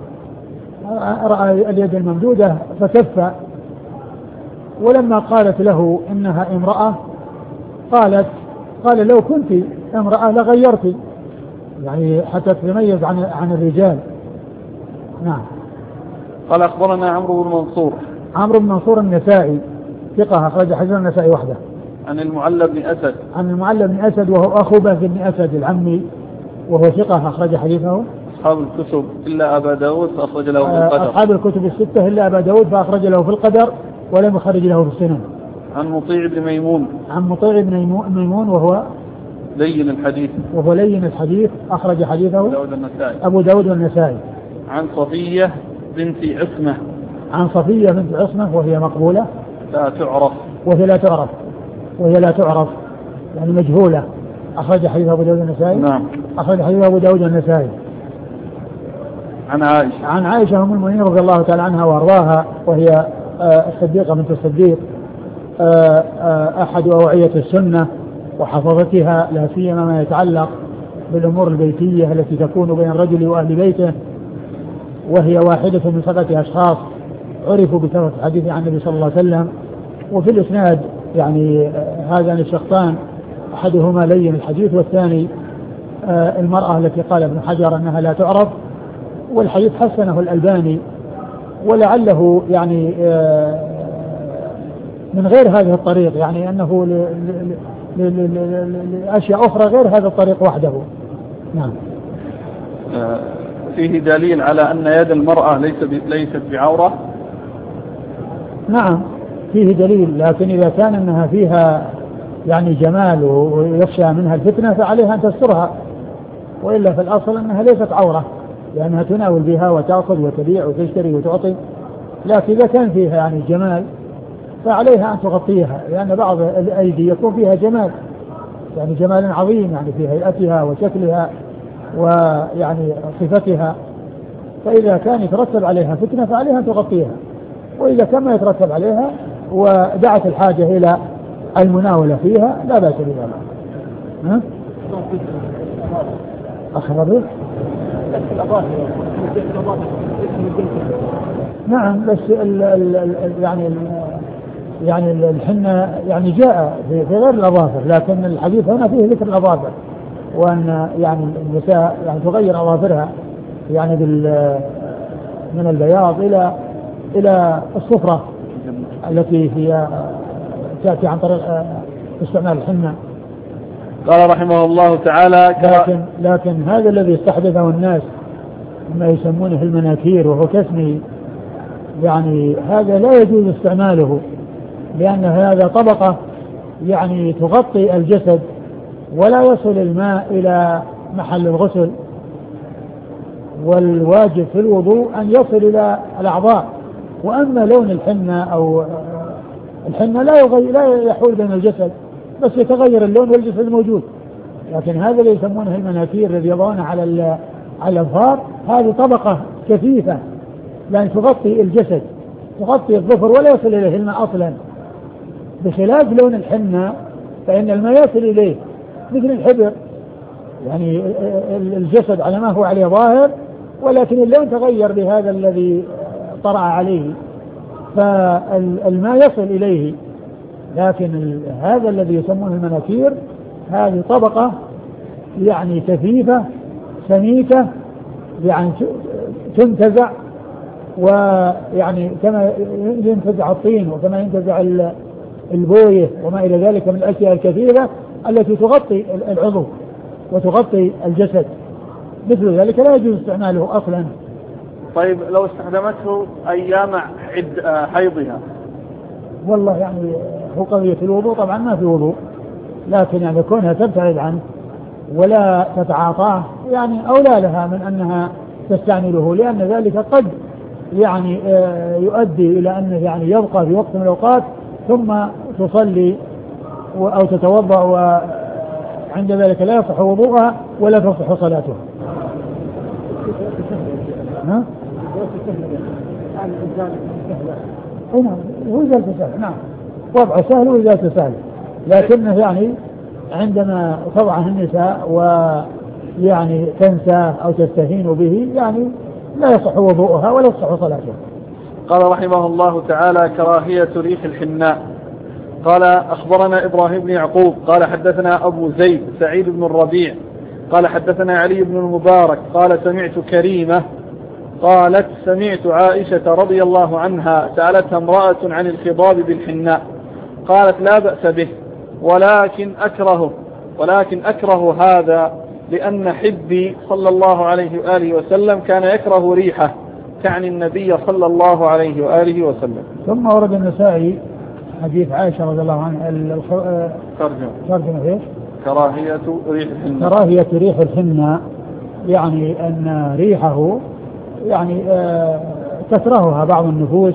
رأى اليد الممدودة فكف. ولما قالت له إنها امرأة قالت قال لو كنت امرأة لغيرت، يعني حتى تتميز عن عن الرجال. نعم. قال أخبرنا عمرو بن منصور عمرو بن منصور النسائي ثقة أخرج حديث النسائي وحده. عن المعلى بن أسد عن المعلى بن أسد وهو أخو بكر بن أسد العمي، وهو ثقة أخرج حديثه أصحاب الكتب إلا أبا داود فأخرج له في القدر. أصحاب الكتب الستة إلا أبا داود فأخرج له في القدر ولم يخرج له في السنن. عن مطيع بن ميمون عن مطيع بن ميمون وهو لين الحديث وهو لين الحديث أخرج حديثه داود النسائي. أبو داود والنسائي. عن صفية بنت عصمة عن صفية بنت عصمة وهي مقبولة لا تعرف وهي لا تعرف وهي لا تعرف يعني مجهولة، أخرج حديث أبو داود النسائي. نعم. أخرج حديث أبو داود النسائي. عن عائشة عن عائشة أم المؤمنين رضي الله تعالى عنها وأرضاها، وهي الصديقة بنت الصديق أحد أوعية السنة وحفظتها، لا سيما ما يتعلق بالأمور البيتية التي تكون بين الرجل وأهل بيته، وهي واحدة من سبعة أشخاص عرفوا بكثرة الحديث عن النبي صلى الله عليه وسلم. وفي الإسناد يعني هذان الشخصان أحدهما لين الحديث والثاني المرأة التي قال ابن حجر أنها لا تعرف، والحديث حسنه الألباني، ولعله يعني من غير هذه الطريق، يعني أنه لأشياء أخرى غير هذا الطريق وحده. نعم. فيه دليل على أن يد المرأة ليست بعورة. نعم فيه دليل، لكن إذا كان أنها فيها يعني جمال ويخشى منها الفتنة فعليها أن تسترها، وإلا في الأصل أنها ليست عورة، لأنها تناول بها وتأخذ وتبيع وتشتري وتعطي. لكن إذا كان فيها يعني جمال فعليها أن تغطيها، لأن بعض الأيدي يكون فيها جمال، يعني جمال عظيم يعني في هيئتها وشكلها ويعني صفتها، فإذا كان يترتب عليها فتنة فعليها أن تغطيها، وإذا كان ما يترتب عليها ودعت الحاجة إلى المناولة فيها لا بأس بذلك. ها؟ أخضر نعم، بس ال ال ال يعني ال يعني الحنة يعني جاء في غير الأظافر، لكن الحديث هنا فيه ذكر الأظافر، وأن يعني النساء يعني تغير أظافرها يعني بال من البياض إلى إلى الصفرة التي هي تأتي عن طريق استعمال الحنة. قال رحمه الله تعالى لكن, لكن هذا الذي استحدثه الناس ما يسمونه المناكير وهو كسمه، يعني هذا لا يجوز استعماله، لأن هذا طبقة يعني تغطي الجسد ولا يصل الماء إلى محل الغسل، والواجب في الوضوء أن يصل إلى الأعضاء. وأما لون الحنة أو الحنة لا يغير لا يحول بين الجسد، بس يتغير اللون والجسد الموجود. لكن هذا اللي يسمونه المناكير الذي يضعونه على على الأظفار، هذه طبقة كثيفة يعني تغطي الجسد، تغطي الظفر ولا يصل إليه الماء أصلا، بخلاف لون الحنة فإن الماء يصل إليه مثل الحبر، يعني الجسد على ما هو عليه ظاهر، ولكن اللون تغير بهذا الذي طرأ عليه فالماء يصل إليه. لكن هذا الذي يسمونه المناكير هذه طبقة يعني كثيفة سميكة، يعني تنتزع، ويعني كما ينتزع الطين وكما ينتزع البويه وما إلى ذلك من الأشياء الكثيرة التي تغطي العضو وتغطي الجسد، مثل ذلك لا يجوز استعماله أصلا. طيب لو استخدمته أيام عد حيضها؟ والله يعني هو قضية الوضوء طبعا ما في وضوء، لكن يعني كونها تبتعد عنه ولا تتعاطاه يعني أولى لها من أنها تستعمله، لأن ذلك قد يعني يؤدي إلى أنه يعني يبقى في وقت من الأوقات ثم تصلي أو تتوضأ وعند ذلك لا يصح وضوءها ولا تصح صلاتها. ها؟ نعم وإزالة سهل، نعم وضع سهل وإزالة سهل، لكنه يعني عندما تضعه النساء ويعني تنسى أو تستهين به يعني لا يصح وضوءها ولا يصح صلاتها. قال رحمه الله تعالى كراهية ريح الحناء. قال أخبرنا إبراهيم بن يعقوب قال حدثنا أبو زيد سعيد بن الربيع قال حدثنا علي بن المبارك قال سمعت كريمة قالت سمعت عائشة رضي الله عنها سألتها امرأة عن الخضاب بالحناء قالت لا بأس به ولكن أكره ولكن أكره هذا لأن حبي صلى الله عليه وآله وسلم كان يكره ريحه، تعني النبي صلى الله عليه وآله وسلم. ثم ورد النسائي حديث عائشة رضي الله عنها ترجمة ترجمة ايش؟ كراهية ريح الحناء. كراهية ريح الحناء يعني أن ريحه يعني آه تكرهها بعض النفوس.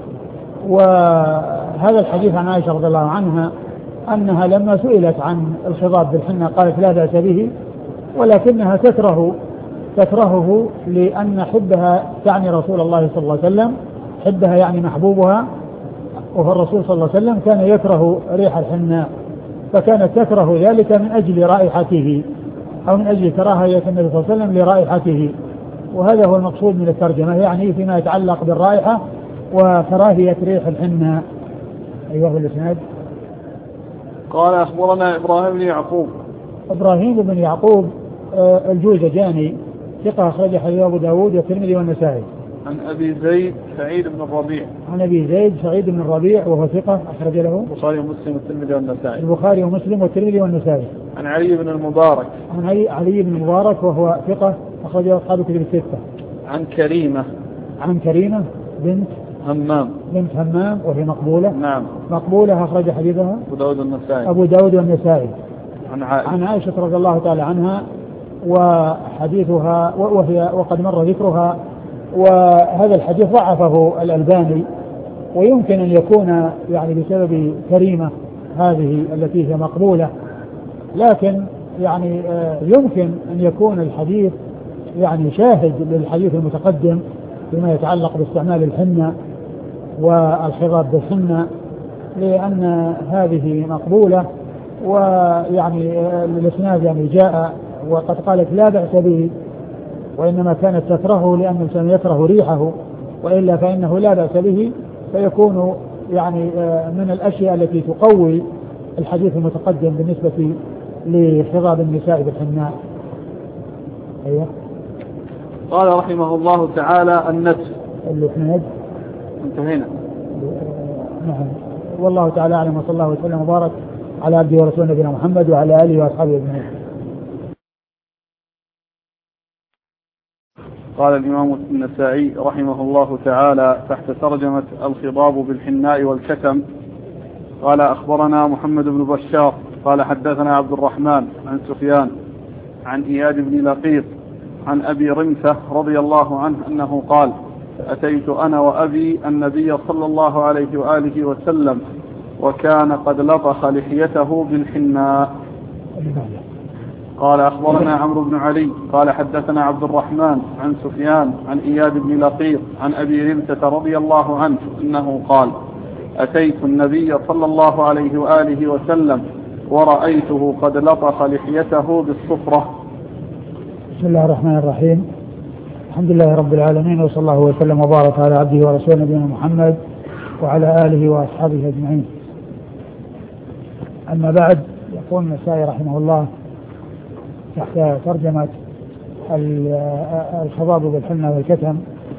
وهذا الحديث عن عائشة رضي الله عنها أنها لما سئلت عن الخضاب بالحنة قالت لا بأس به، ولكنها تكره تكرهه لأن حبها تعني رسول الله صلى الله عليه وسلم، حبها يعني محبوبها، وهو الرسول صلى الله عليه وسلم كان يكره ريح الحناء، فكانت تكره ذلك من أجل رائحته أو من أجل كراهية النبي صلى الله عليه وسلم لرائحته. وهذا هو المقصود من الترجمة، يعني فيما يتعلق بالرائحة وكراهية ريح الحناء. أيها الإسناد. قال أخبرنا إبراهيم بن يعقوب إبراهيم بن يعقوب الجوزجاني ثقة أخرج حديث أبو داود والترمذي والنسائي. عن أبي زيد سعيد بن الربيع عن أبي زيد سعيد بن الربيع وهو ثقة أخرج له البخاري ومسلم والترمذي والنسائي. البخاري ومسلم والترمذي والنسائي. عن علي بن المبارك عن علي, علي بن المبارك وهو ثقة أخرج له أصحاب الكتب الستة. عن كريمة عن كريمة بنت همام بنت همام وهي مقبولة. نعم مقبولة أخرج حديثها أبو داود والنسائي أبو داود والنسائي. عن عائشة عن عائشة رضي الله تعالى عنها وحديثها وهي وقد مر ذكرها، وهذا الحديث ضعفه الألباني، ويمكن أن يكون يعني بسبب كريمة هذه التي هي مقبولة، لكن يعني يمكن أن يكون الحديث يعني شاهد للحديث المتقدم فيما يتعلق باستعمال الحنة والخضاب بالحنة، لأن هذه مقبولة ويعني الإسناد يعني جاء وقد قالت لا بأس به، وإنما كانت تكرهه لأن الإنسان يكره ريحه، وإلا فإنه لا بأس به، فيكون يعني من الأشياء التي تقوي الحديث المتقدم بالنسبة لخضاب النساء بالحناء. أيوه. قال رحمه الله تعالى النتف. الإسناد انتهينا. نعم. والله تعالى أعلم، وصلى الله وسلم وبارك على عبده ورسوله نبينا محمد وعلى آله وأصحابه أجمعين. قال الإمام النسائي رحمه الله تعالى تحت ترجمة الخضاب بالحناء والكتم: قال أخبرنا محمد بن بشار قال حدثنا عبد الرحمن عن سفيان عن إياد بن لقيط عن أبي رمثة رضي الله عنه أنه قال: أتيت أنا وأبي النبي صلى الله عليه وآله وسلم وكان قد لطخ لحيته بالحناء. قال أخبرنا عمرو بن علي قال حدثنا عبد الرحمن عن سفيان عن إياد بن لقيط عن أبي رمثة رضي الله عنه أنه قال: أتيت النبي صلى الله عليه وآله وسلم ورأيته قد لطخ لحيته بالصفرة. بسم الله الرحمن الرحيم. الحمد لله رب العالمين، وصلى الله وسلم وبارك على عبده ورسوله نبينا محمد وعلى آله وأصحابه أجمعين. أما بعد، يقول النسائي رحمه الله تحت ترجمة الخضاب بالحنة والكتم،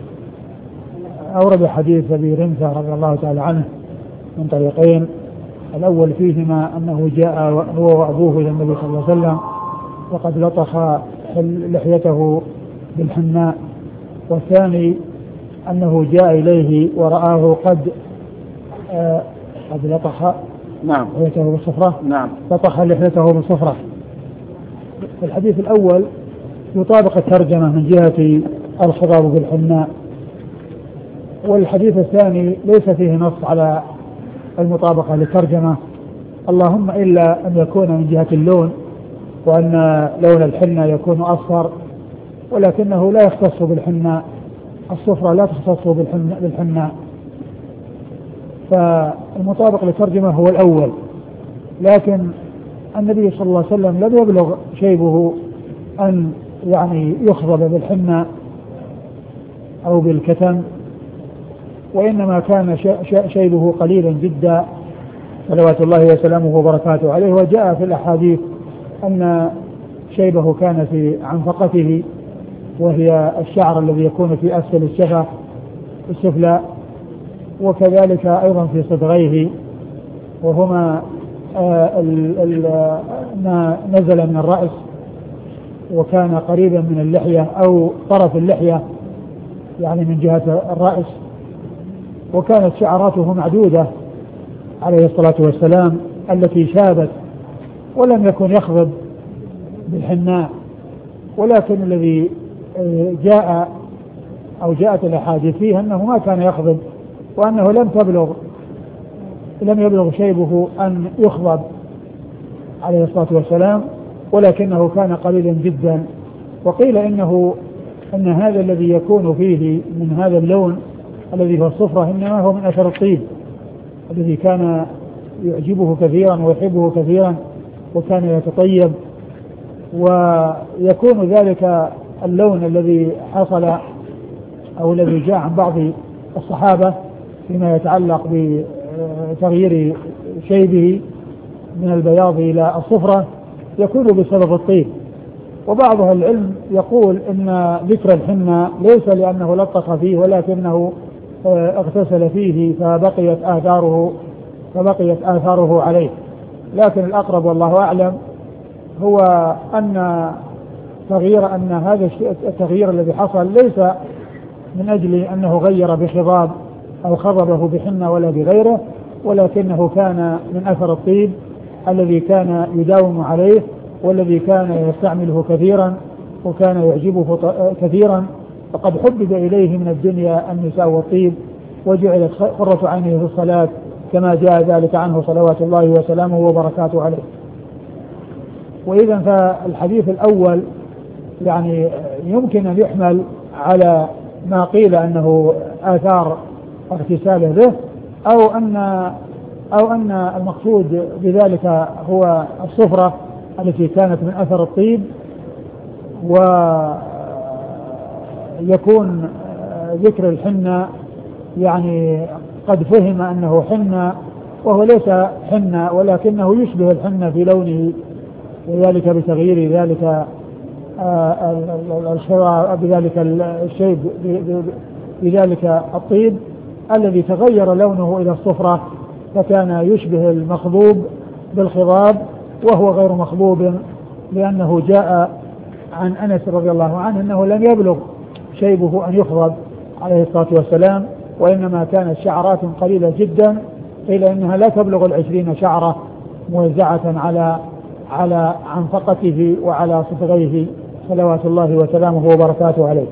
أورد حديث أبي رمثة رضي الله تعالى عنه من طريقين. الأول فيهما أنه جاء هو وأبوه إلى النبي صلى الله عليه وسلم وقد لطخ لحيته بالحناء، والثاني أنه جاء إليه ورآه قد آه قد لطخ نعم لحيته بالصفرة. نعم لطخ لحيته بالصفرة. الحديث الأول يطابق الترجمة من جهة الخضاب بالحناء، والحديث الثاني ليس فيه نص على المطابقة للترجمة، اللهم إلا أن يكون من جهة اللون، وأن لون الحنة يكون أصفر، ولكنه لا يختص بالحناء، الصفرة لا تختص بالحناء. فالمطابق للترجمة هو الأول، لكن النبي صلى الله عليه وسلم لم يبلغ شيبه أن يعني يخضب بالحناء أو بالكتم، وإنما كان شيبه قليلا جدا صلوات الله وسلامه وبركاته عليه. وجاء في الأحاديث أن شيبه كان في عنفقته، وهي الشعر الذي يكون في أسفل الشفة السفلى، وكذلك أيضا في صدغيه، وهما آه ال ال ما نزل من الرأس وكان قريبا من اللحية أو طرف اللحية يعني من جهة الرأس، وكانت شعراته معدودة عليه الصلاة والسلام التي شابت، ولم يكن يخضب بالحناء. ولكن الذي جاء أو جاءت الأحاديث فيه أنه ما كان يخضب، وأنه لم تبلغ لم يبلغ شيبه أن يخضب عليه الصلاة والسلام، ولكنه كان قليلا جدا. وقيل إنه أن هذا الذي يكون فيه من هذا اللون الذي هو الصفرة إنما هو من أثر الطيب الذي كان يعجبه كثيرا ويحبه كثيرا، وكان يتطيب، ويكون ذلك اللون الذي حصل أو الذي جاء عن بعض الصحابة فيما يتعلق بتغيير شيبه من البياض إلى الصفرة يكون بسبب الطيب. وبعض أهل العلم يقول إن ذكر الحنة ليس لأنه لطخ فيه، ولكنه اغتسل فيه فبقيت آثاره فبقيت آثاره عليه. لكن الأقرب والله أعلم هو أن تغيير أن هذا التغيير الذي حصل ليس من أجل أنه غير بخضاب أو خضبه بحنة ولا بغيره، ولكنه كان من أثر الطيب الذي كان يداوم عليه والذي كان يستعمله كثيرا وكان يعجبه كثيرا، فقد حبب إليه من الدنيا النساء والطيب، وجعلت قرة عينه في الصلاة كما جاء ذلك عنه صلوات الله وسلامه وبركاته عليه. وإذا فالحديث الأول يعني يمكن أن يحمل على ما قيل أنه آثار اغتساله به، أو أن أو أن المقصود بذلك هو الصفرة التي كانت من أثر الطيب، ويكون ذكر الحنة يعني قد فهم أنه حنة وهو ليس حنة ولكنه يشبه الحنة في لونه، وذلك بتغيير ذلك الشراء بذلك الشيء بذلك الطيب الذي تغير لونه إلى الصفرة، فكان يشبه المخضوب بالخضاب وهو غير مخضوب، لأنه جاء عن أنس رضي الله عنه أنه لم يبلغ شيبه أن يخضب عليه الصلاة والسلام، وإنما كانت شعرات قليلة جدا، قيل إنها لا تبلغ العشرين شعرة موزعة على على عنفقته وعلى صدغيه صلوات الله وسلامه وبركاته عليه.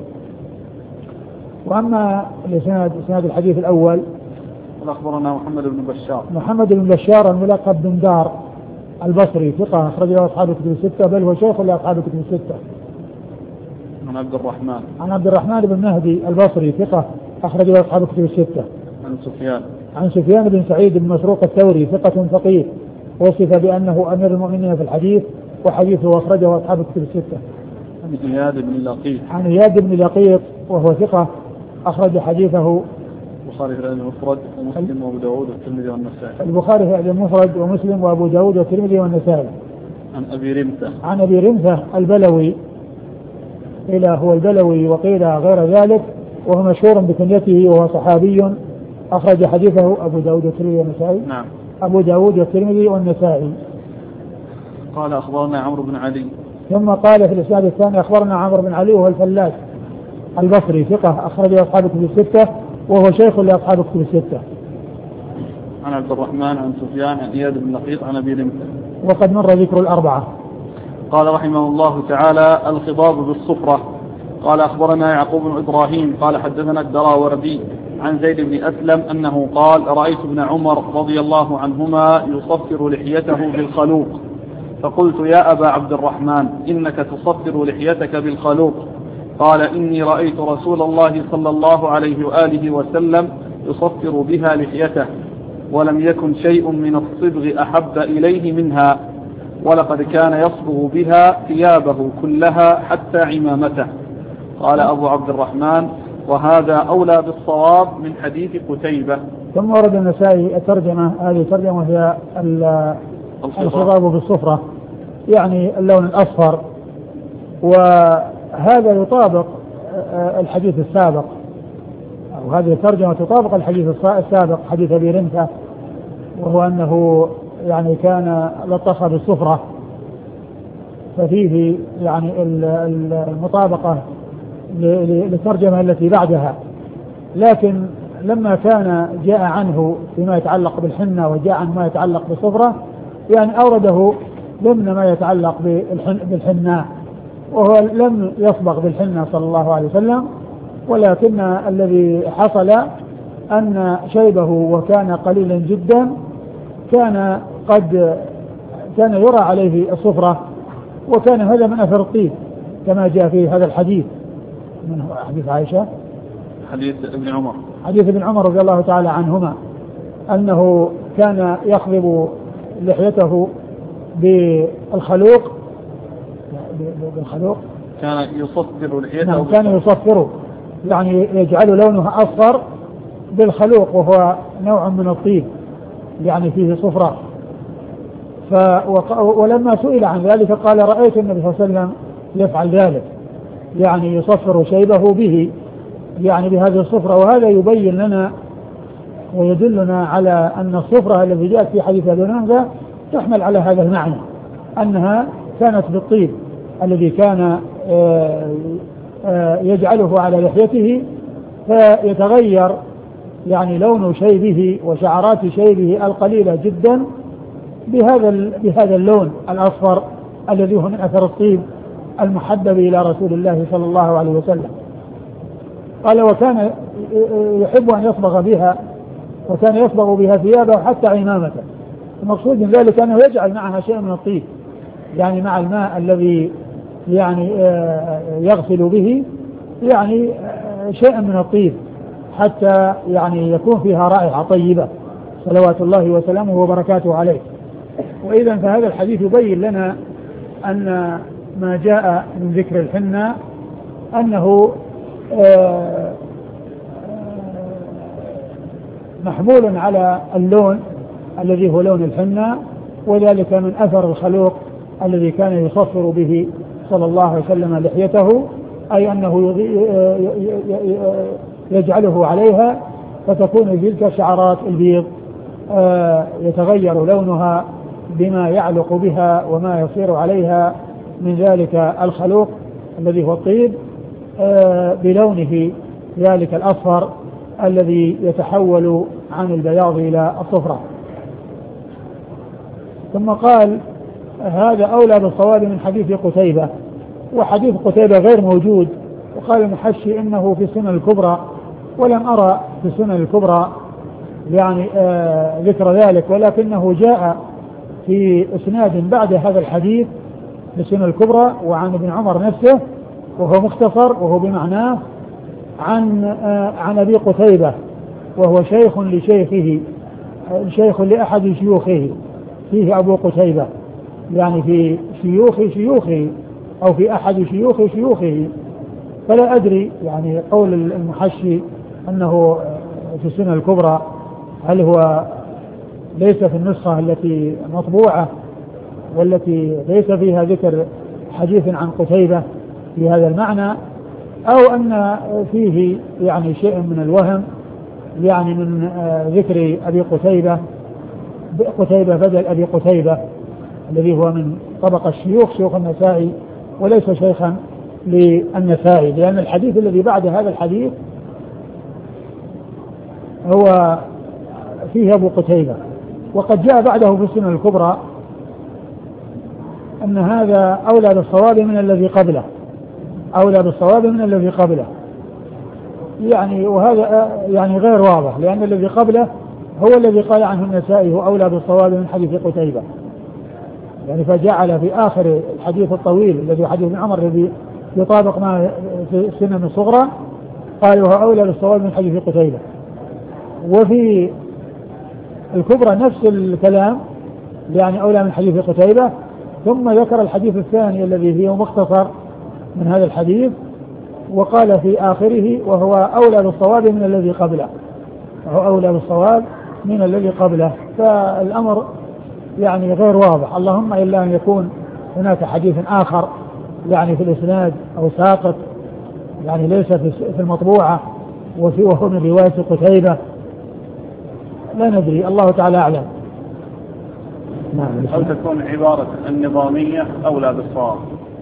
وأما لسند سند الحديث الأول أخبرنا محمد بن بشار محمد بن بشار الملقب بن دار البصري ثقة أخرج له أصحاب الكتب الستة، بل هو شيخ لأصحاب الكتب الستة. عن عبد الرحمن عن عبد الرحمن بن مهدي البصري ثقة أخرج له أصحاب الكتب الستة. عن سفيان عن سفيان بن سعيد بن مسروق الثوري ثقة فقيه، وصف بأنه أمير المؤمنين في الحديث، وحديثه أخرجه أصحاب الكتب الستة. عن إياد بن لقيط عن إياد بن لقيط وهو ثقة أخرج حديثه البخاري في الأدب المفرد ومسلم وأبو داود والترمذي والنسائي. البخاري في الأدب المفرد ومسلم وأبو داود والترمذي والنسائي. عن أبي رمثة عن أبي رمثة البلوي، قيل هو البلوي وقيل غير ذلك، وهو مشهور بكنيته وهو صحابي، أخرج حديثه أبو داود والترمذي والنسائي. نعم. أبو داود والترمذي والنسائي. قال أخبرنا عمرو بن علي. ثم قال في الإسناد الثاني أخبرنا عمرو بن علي وهو الفلاس البصري ثقة أخرج أصحاب الكتب الستة، وهو شيخ لأصحاب الكتب الستة. عن عبد الرحمن عن سفيان عن إياد بن لقيط عن أبي رمثة. وقد مر ذكر الأربعة. قال رحمه الله تعالى: الخضاب بالصفرة. قال أخبرنا يعقوب بن إبراهيم قال حدثنا الدراوردي عن زيد بن أسلم أنه قال: رأيت ابن عمر رضي الله عنهما يصفر لحيته بالخلوق، فقلت: يا أبا عبد الرحمن، إنك تصفر لحيتك بالخلوق. قال: إني رأيت رسول الله صلى الله عليه وآله وسلم يصفر بها لحيته، ولم يكن شيء من الصبغ أحب إليه منها، ولقد كان يصبغ بها ثيابه كلها حتى عمامته. قال أبو عبد الرحمن: وهذا أولى بالصواب من حديث قتيبة. ثم ورد النسائي الترجمة، هذه ترجمة هي الخضاب بالصفرة، يعني اللون الأصفر، وهذا يطابق الحديث السابق، أو هذه الترجمة تطابق الحديث السابق حديث أبي رمثة، وهو أنه يعني كان لطخ بالصفرة، ففيه يعني المطابقة للترجمة التي بعدها. لكن لما كان جاء عنه فيما يتعلق بالحنة وجاء عن ما يتعلق بالصفرة، يعني أورده ضمن ما يتعلق بالحنة، وهو لم يصبغ بالحنة صلى الله عليه وسلم، ولكن الذي حصل أن شيبه وكان قليلا جدا كان قد كان يرى عليه الصفرة، وكان هذا من أثر الطيب كما جاء في هذا الحديث من حديث عائشة، حديث ابن عمر حديث ابن عمر رضي الله تعالى عنهما، أنه كان يخضب لحيته بالخلوق بالخلوق كان يصفر لحيته نعم كان يصفره، يعني يجعل لونها أصفر بالخلوق، وهو نوع من الطيب يعني فيه صفرة. ف ولما سئل عن ذلك قال: رأيت النبي صلى الله عليه وسلم يفعل ذلك، يعني يصفر شيبه به، يعني بهذه الصفرة. وهذا يبين لنا ويدلنا على أن الصفرة التي جاءت في حديث أبي هريرة تحمل على هذا المعنى، أنها كانت بالطيب الذي كان يجعله على لحيته فيتغير يعني لون شيبه وشعرات شيبه القليلة جدا بهذا بهذا اللون الأصفر الذي هو من أثر الطيب المحبب إلى رسول الله صلى الله عليه وسلم. قال: وكان يحب أن يصبغ بها، وكان يصبغ بها ثيابه حتى عمامته. المقصود من ذلك أنه يجعل معها شيء من الطيب، يعني مع الماء الذي يعني يغسل به يعني شيء من الطيب حتى يعني يكون فيها رائحة طيبة صلوات الله وسلامه وبركاته عليه. وإذا فهذا الحديث يبين لنا أن ما جاء من ذكر الحنة أنه محمول على اللون الذي هو لون الحنة، وذلك من أثر الخلوق الذي كان يصفر به صلى الله عليه وسلم لحيته، أي أنه يجعله عليها فتكون تلك شعرات البيض يتغير لونها بما يعلق بها وما يصير عليها من ذلك الخلوق الذي هو الطيب بلونه ذلك الأصفر الذي يتحول عن البياض إلى الصفرة. ثم قال هذا أولى بالصواب من حديث قتيبة، وحديث قتيبة غير موجود. وقال المحشي إنه في السنن الكبرى، ولم أرى في السنن الكبرى يعني آه ذكر ذلك، ولكنه جاء في إسناد بعد هذا الحديث في السنن الكبرى وعن ابن عمر نفسه، وهو مختصر وهو بمعناه عن آه عن أبي قتيبة، وهو شيخ لشيخه، شيخ لأحد شيوخه، فيه أبو قتيبة يعني في شيوخ شيوخه أو في أحد شيوخ شيوخه. فلا أدري يعني قول المحشي أنه في السنة الكبرى هل هو ليس في النسخة التي مطبوعة والتي ليس فيها ذكر حديث عن قتيبة في هذا المعنى، أو أن فيه يعني شيء من الوهم يعني من ذكر أبي قتيبة قتيبة بدل أبي قتيبة الذي هو من طبقة الشيوخ شيوخ النسائي وليس شيخا للنسائي، لأن الحديث الذي بعد هذا الحديث هو فيه أبو قتيبة. وقد جاء بعده في السنة الكبرى أن هذا أولى بالصواب من الذي قبله، أولى بالصواب من الذي قبله يعني، وهذا يعني غير واضح، لأن الذي قبله هو الذي قال عنه النسائي هو أولى بالصواب من حديث قتيبة يعني، فجعل في آخر الحديث الطويل الذي حديث ابن عمر الذي يطابق ما في السنن الصغرى قال وهو أولى بالصواب من حديث قتيبة. وفي الكبرى نفس الكلام يعني أولى من حديث قتيبة، ثم ذكر الحديث الثاني الذي فيه مختصر من هذا الحديث وقال في آخره وهو أولى بالصواب من الذي قبله، وهو أولى بالصواب من الذي قبله. فالأمر يعني غير واضح، اللهم إلا أن يكون هناك حديث آخر يعني في الإسناد أو ساقط يعني ليس في المطبوعة وفي وهو من رواية قتيبة، لا ندري، الله تعالى أعلم. نعم. أو تكون عبارة النظامية أولى بالصواب.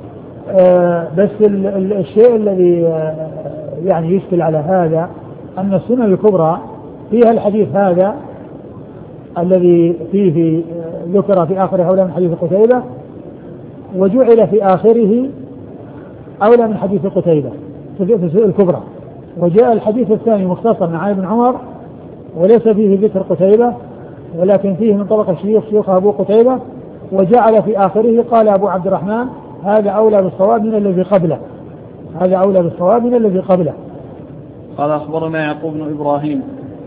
آه بس ال ال الشيء الذي آه يعني يشكل على هذا أن السنن الكبرى فيها الحديث هذا الذي فيه ذكر في آخره أولى من حديث قتيبة، وجعل في آخره أولى من حديث قتيبة في السنن الكبرى، وجاء الحديث الثاني مختصر عن ابن عمر وليس فيه ذكر قتيبة ولكن فيه من طبق الشيوخ شيوخ أبو قتيبة، وجعل في آخره قال أبو عبد الرحمن هذا أولى بالصواب من الذي قبله، هذا أولى بالصواب من الذي قبله. قال أخبرنا يعقوب بن إبراهيم.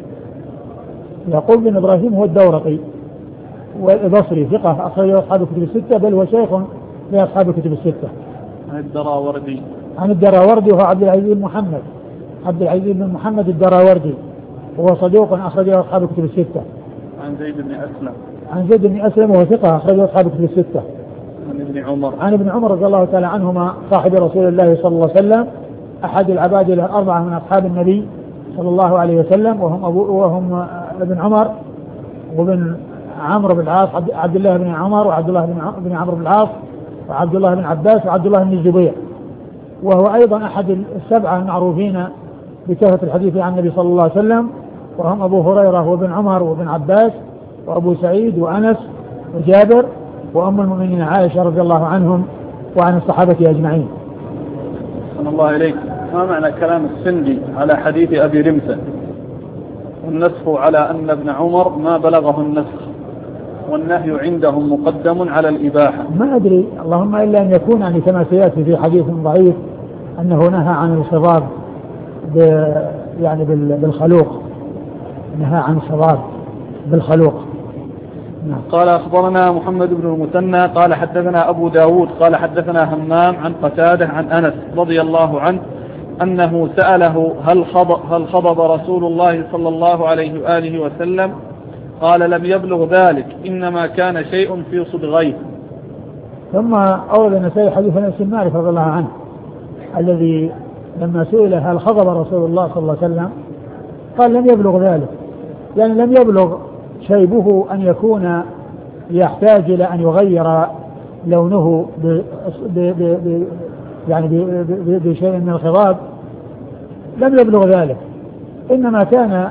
يعقوب بن إبراهيم هو الدورقي والبصري ثقة أخرجه أصحاب الكتب الستة، بل هو شيخ لأصحاب الكتب الستة. عن الدراوردي. عن الدراوردي وهو عبد العزيز بن محمد عبد العزيز بن محمد الدراوردي، وهو صدوق أخرجه أصحاب الكتب الستة. عن زيد بن أسلم. عن زيد بن أسلم وهو ثقة أخرجه أصحاب الكتب الستة. عن ابن عمر. عن ابن عمر رضي الله تعالى عنهما صاحب رسول الله صلى الله عليه وسلم، أحد العباد الأربعة من أصحاب النبي صلى الله عليه وسلم، وهم أبو وهم ابن عمر وابن عمرو بن العاص، عبد الله بن عمر وعبد الله بن عمرو بن العاص وعبد الله بن عباس وعبد الله بن الزبير، وهو أيضا أحد السبعة المعروفين بكثرة الحديث عن النبي صلى الله عليه وسلم، وهم أبو هريرة وابن عمر وابن عباس وأبو سعيد وأنس وجابر وأم المؤمنين عائشة رضي الله عنهم وعن الصحابة أجمعين. صلى الله إليك. ما معنى كلام السندي على حديث أبي رمسة والنسخ على أن ابن عمر ما بلغه النسخ والنهي عندهم مقدم على الإباحة؟ ما أدري، اللهم إلا أن يكون يعني كما سيأتي في حديث ضعيف أنه نهى عن الخضاب يعني بالخلوق، نهى عن الخضاب بالخلوق. نعم. قال أخبرنا محمد بن المثنى قال حدثنا أبو داود قال حدثنا همام عن قتادة عن أنس رضي الله عنه أنه سأله هل خضب, هل خضب رسول الله صلى الله عليه وآله وسلم؟ قال لم يبلغ ذلك، إنما كان شيء في صدغيه. ثم أورد النسائي حديث أنس بن مالك رضي الله عنه الذي لما سئل هل خضب رسول الله صلى الله عليه وسلم قال لم يبلغ ذلك، يعني لم يبلغ شيبه أن يكون يحتاج إلى أن يغير لونه ب ب ب يعني بشيء من الخضاب، لم يبلغ ذلك، إنما كان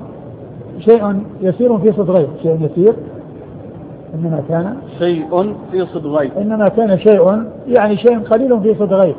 شيء يسير في صدغيه، شيء يسير إنما كان شيء في صدغيه إنما كان شيء يعني شيء قليل في صدغيه.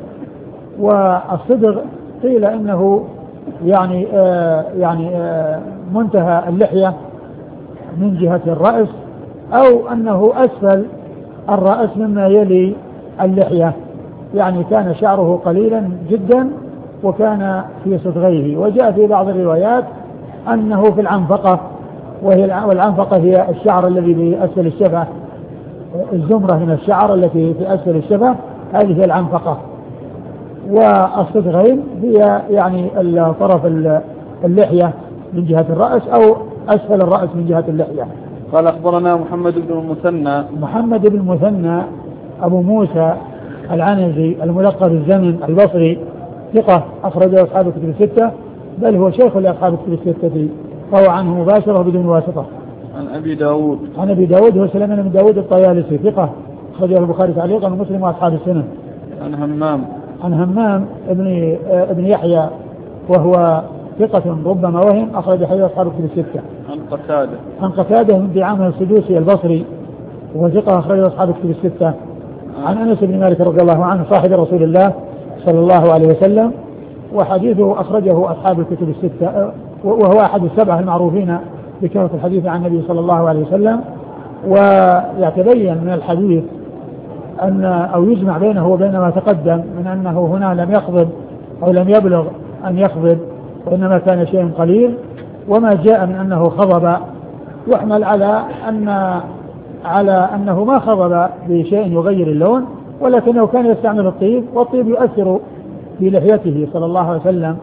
والصدغ قيل إنه يعني آه يعني آه منتهى اللحية من جهة الرأس، أو أنه أسفل الرأس مما يلي اللحية، يعني كان شعره قليلا جدا وكان في صدغيه. وجاء في بعض الروايات أنه في العنفقة، وهي والعنفقة هي الشعر الذي في أسفل الشفة، الزمرة من الشعر التي في أسفل الشفة، هذه هي العنفقة. والصدغين هي يعني طرف اللحية من جهة الرأس أو أسفل الرأس من جهة اللحية. قال أخبرنا محمد بن المثنى محمد بن المثنى أبو موسى العنزي الملقب الزمن البصري، ثقة أخرجه أصحاب الكتب الستة، بل هو شيخ لأصحاب الكتب الستة، فهو عنه مباشرة بدون واسطة. عن أبي داود عن أبي داود هو سليمان بن داود الطيالسي، ثقة أخرجه البخاري تعليقا ومسلم وأصحاب السنن. عن همام عن همام ابن ابن يحيى وهو ثقة ربما وهم، أخرج حديث أصحاب الكتب الستة. عن قتادة عن قتادة بن دعامة السدوسي البصري وهو ثقة أخرج أصحاب الكتب الستة. عن أنس بن مالك رضي الله عنه صاحب رسول الله صلى الله عليه وسلم، وحديثه أخرجه أصحاب الكتب الستة، وهو أحد السبعة المعروفين بكثرة الحديث عن النبي صلى الله عليه وسلم. ويتبين من الحديث أن أو يجمع بينه وبين ما تقدم من أنه هنا لم يخضب أو لم يبلغ أن يخضب، وإنما كان شيء قليل، وما جاء من أنه خضب يحمل على أن على أنه ما خضب بشيء يغير اللون، ولكنه كان يستعمل الطيب، والطيب يؤثر في لحيته صلى الله عليه وسلم،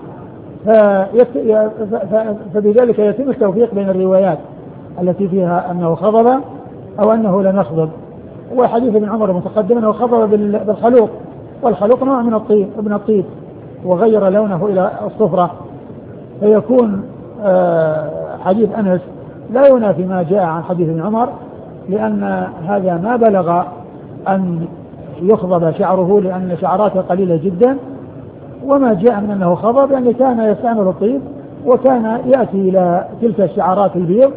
فبذلك يتم التوفيق بين الروايات التي فيها أنه خضب أو أنه لم يخضب. وحديث ابن عمر المتقدم أنه خضب بالخلوق، والخلوق نوع من الطيب من الطيب وغير لونه إلى الصفرة، فيكون حديث أنس لا ينافي ما جاء عن حديث ابن عمر، لأن هذا ما بلغ أن يخضب شعره لأن شعراته قليلة جدا، وما جاء من أنه خضب يعني كان يستعمل الطيب وكان يأتي إلى تلك الشعرات البيض،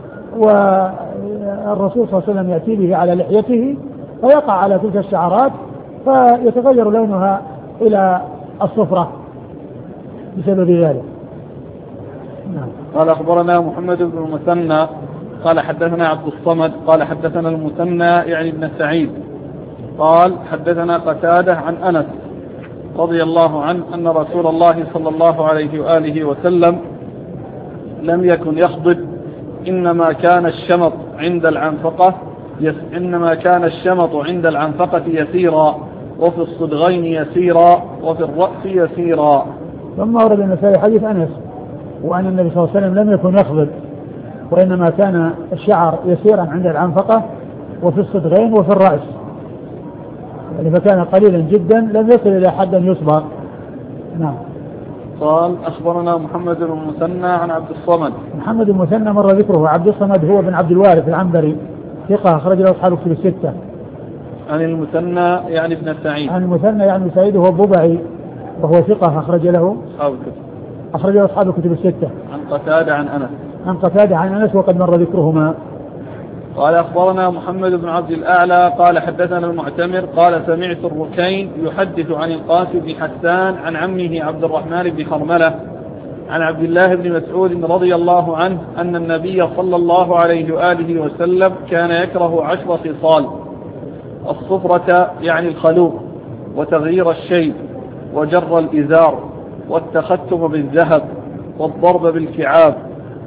والرسول صلى الله عليه وسلم يأتي به على لحيته فيقع على تلك الشعرات فيتغير لونها إلى الصفرة بسبب ذلك. نعم. قال أخبرنا محمد بن المثنى قال حدثنا عبد الصمد قال حدثنا المثنى يعني ابن سعيد قال حدثنا قتادة عن أنس رضي الله عنه أن رسول الله صلى الله عليه وآله وسلم لم يكن يخضب، إنما كان الشمط عند العنفقة يس إنما كان الشمط عند العنفقة يسيرا، وفي الصدغين يسيرا، وفي الرأس يسيرا. ثم ورد النسائي حديث أنس وأن النبي صلى الله عليه وسلم لم يكن يخضب، وإنما كان الشعر يسيرا عند العنفقة وفي الصدغين وفي الرأس، يعني فكان قليلا جدا لم يصل إلى حد يصبر. نعم. قال أخبرنا محمد بن المثنى عن عبد الصمد. محمد بن المثنى مر ذكره. عبد الصمد هو بن عبد الوارث العنبري، ثقة أخرج له أصحاب الكتب الستة. عن المثنى يعني ابن سعيد. عن المثنى يعني سعيد هو الضبعي وهو ثقة أخرج له أصحاب الكتب. أخرج له أصحاب الكتب الستة. عن قتادة عن أنس. عن قتادة عن أنس وقد مر ذكرهما. قال أخبرنا محمد بن عبد الأعلى قال حدثنا المعتمر قال سمعت الركين يحدث عن القاسم بن حسان عن عمه عبد الرحمن بن خرملة عن عبد الله بن مسعود رضي الله عنه أن النبي صلى الله عليه وآله وسلم كان يكره عشر خصال: الصفرة يعني الخلوق، وتغيير الشيب، وجر الإزار، والتختم بالذهب، والضرب بالكعاب،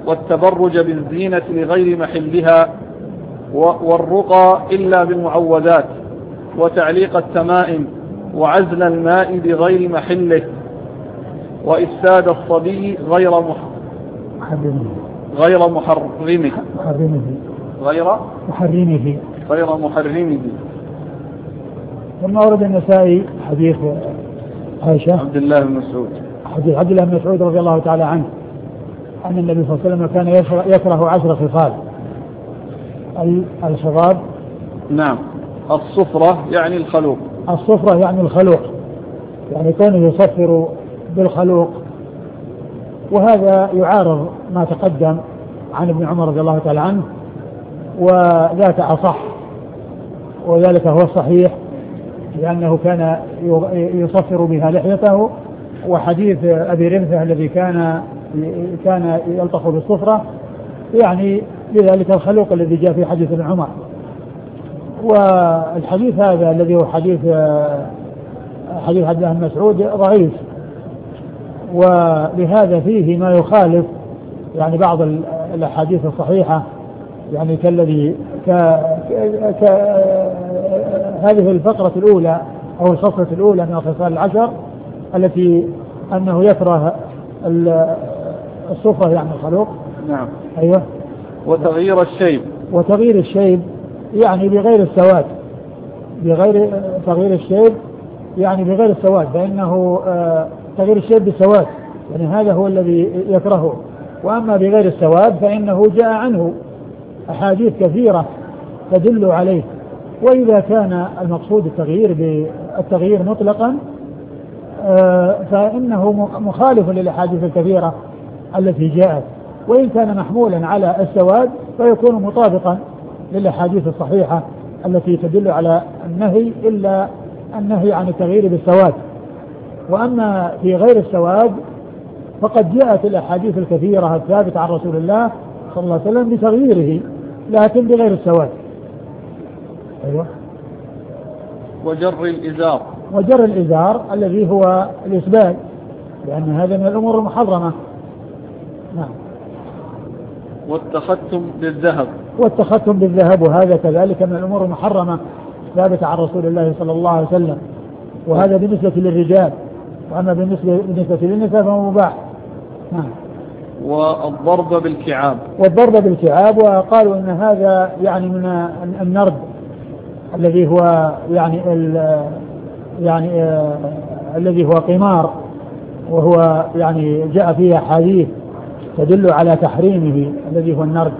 والتبرج بالزينة لغير محلها، والرقى إلا بالمعوذات، وتعليق التمائم، وعزل الماء بغير محله، وإفساد الصبي غير محرمه غير محرمه غير محرمه غير محرمه. ثم ورد النسائي حديث عائشة عبد الله بن مسعود حديث عبد الله بن مسعود رضي الله تعالى عنه أن النبي صلى الله عليه وسلم كان يكره عشر خصال. الخضاب نعم. الصفرة يعني الخلوق. الصفرة يعني الخلوق، يعني كونه يصفر بالخلوق، وهذا يعارض ما تقدم عن ابن عمر رضي الله تعالى عنه، وذاك أصح، وذلك هو الصحيح، لأنه كان يصفر بها لحيته. وحديث أبي رمثة الذي كان كان يلطخ بالصفرة يعني لذلك الخلوق الذي جاء في حديث ابن عمر. والحديث هذا الذي هو حديث حديث عبد الله بن مسعود ضعيف، ولهذا فيه ما يخالف يعني بعض الأحاديث الصحيحة، يعني كالذي ك... ك... هذه الفقرة الأولى أو الخصلة الأولى من الخصال العشر التي أنه يكره الصفرة يعني الخلوق. نعم. أيوة. وتغيير الشيب وتغيير الشيب يعني بغير السواد، بغير تغيير الشيب يعني بغير السواد، فإنه تغيير الشيب بالسواد يعني هذا هو الذي يكرهه. وأما بغير السواد فإنه جاء عنه أحاديث كثيرة تدل عليه. وإذا كان المقصود التغيير بالتغيير مطلقا فإنه مخالف للأحاديث الكثيرة التي جاءت، وإن كان محمولا على السواد فيكون مطابقا للأحاديث الصحيحة التي تدل على النهي إلا النهي عن التغيير بالسواد. وأما في غير السواد فقد جاءت الأحاديث الكثيرة الثابتة عن رسول الله صلى الله عليه وسلم بتغييره لكن بغير السواد. أيوة. وجر الإزار وجر الإزار الذي هو الإسبال، لأن هذا من الأمور المحرمة. نعم. والتختم بالذهب والتختم بالذهب وهذا كذلك من الأمور المحرمة ثابتة عن رسول الله صلى الله عليه وسلم، وهذا بالنسبة للرجال، وأما بالنسبة, بالنسبة للنساء فهو مباح. نعم. والضرب بالكعاب والضرب بالكعاب وقالوا إن هذا يعني من النرد الذي هو يعني ال يعني آه الذي هو قمار، وهو يعني جاء فيه حديث تدل على تحريمه الذي هو النرد.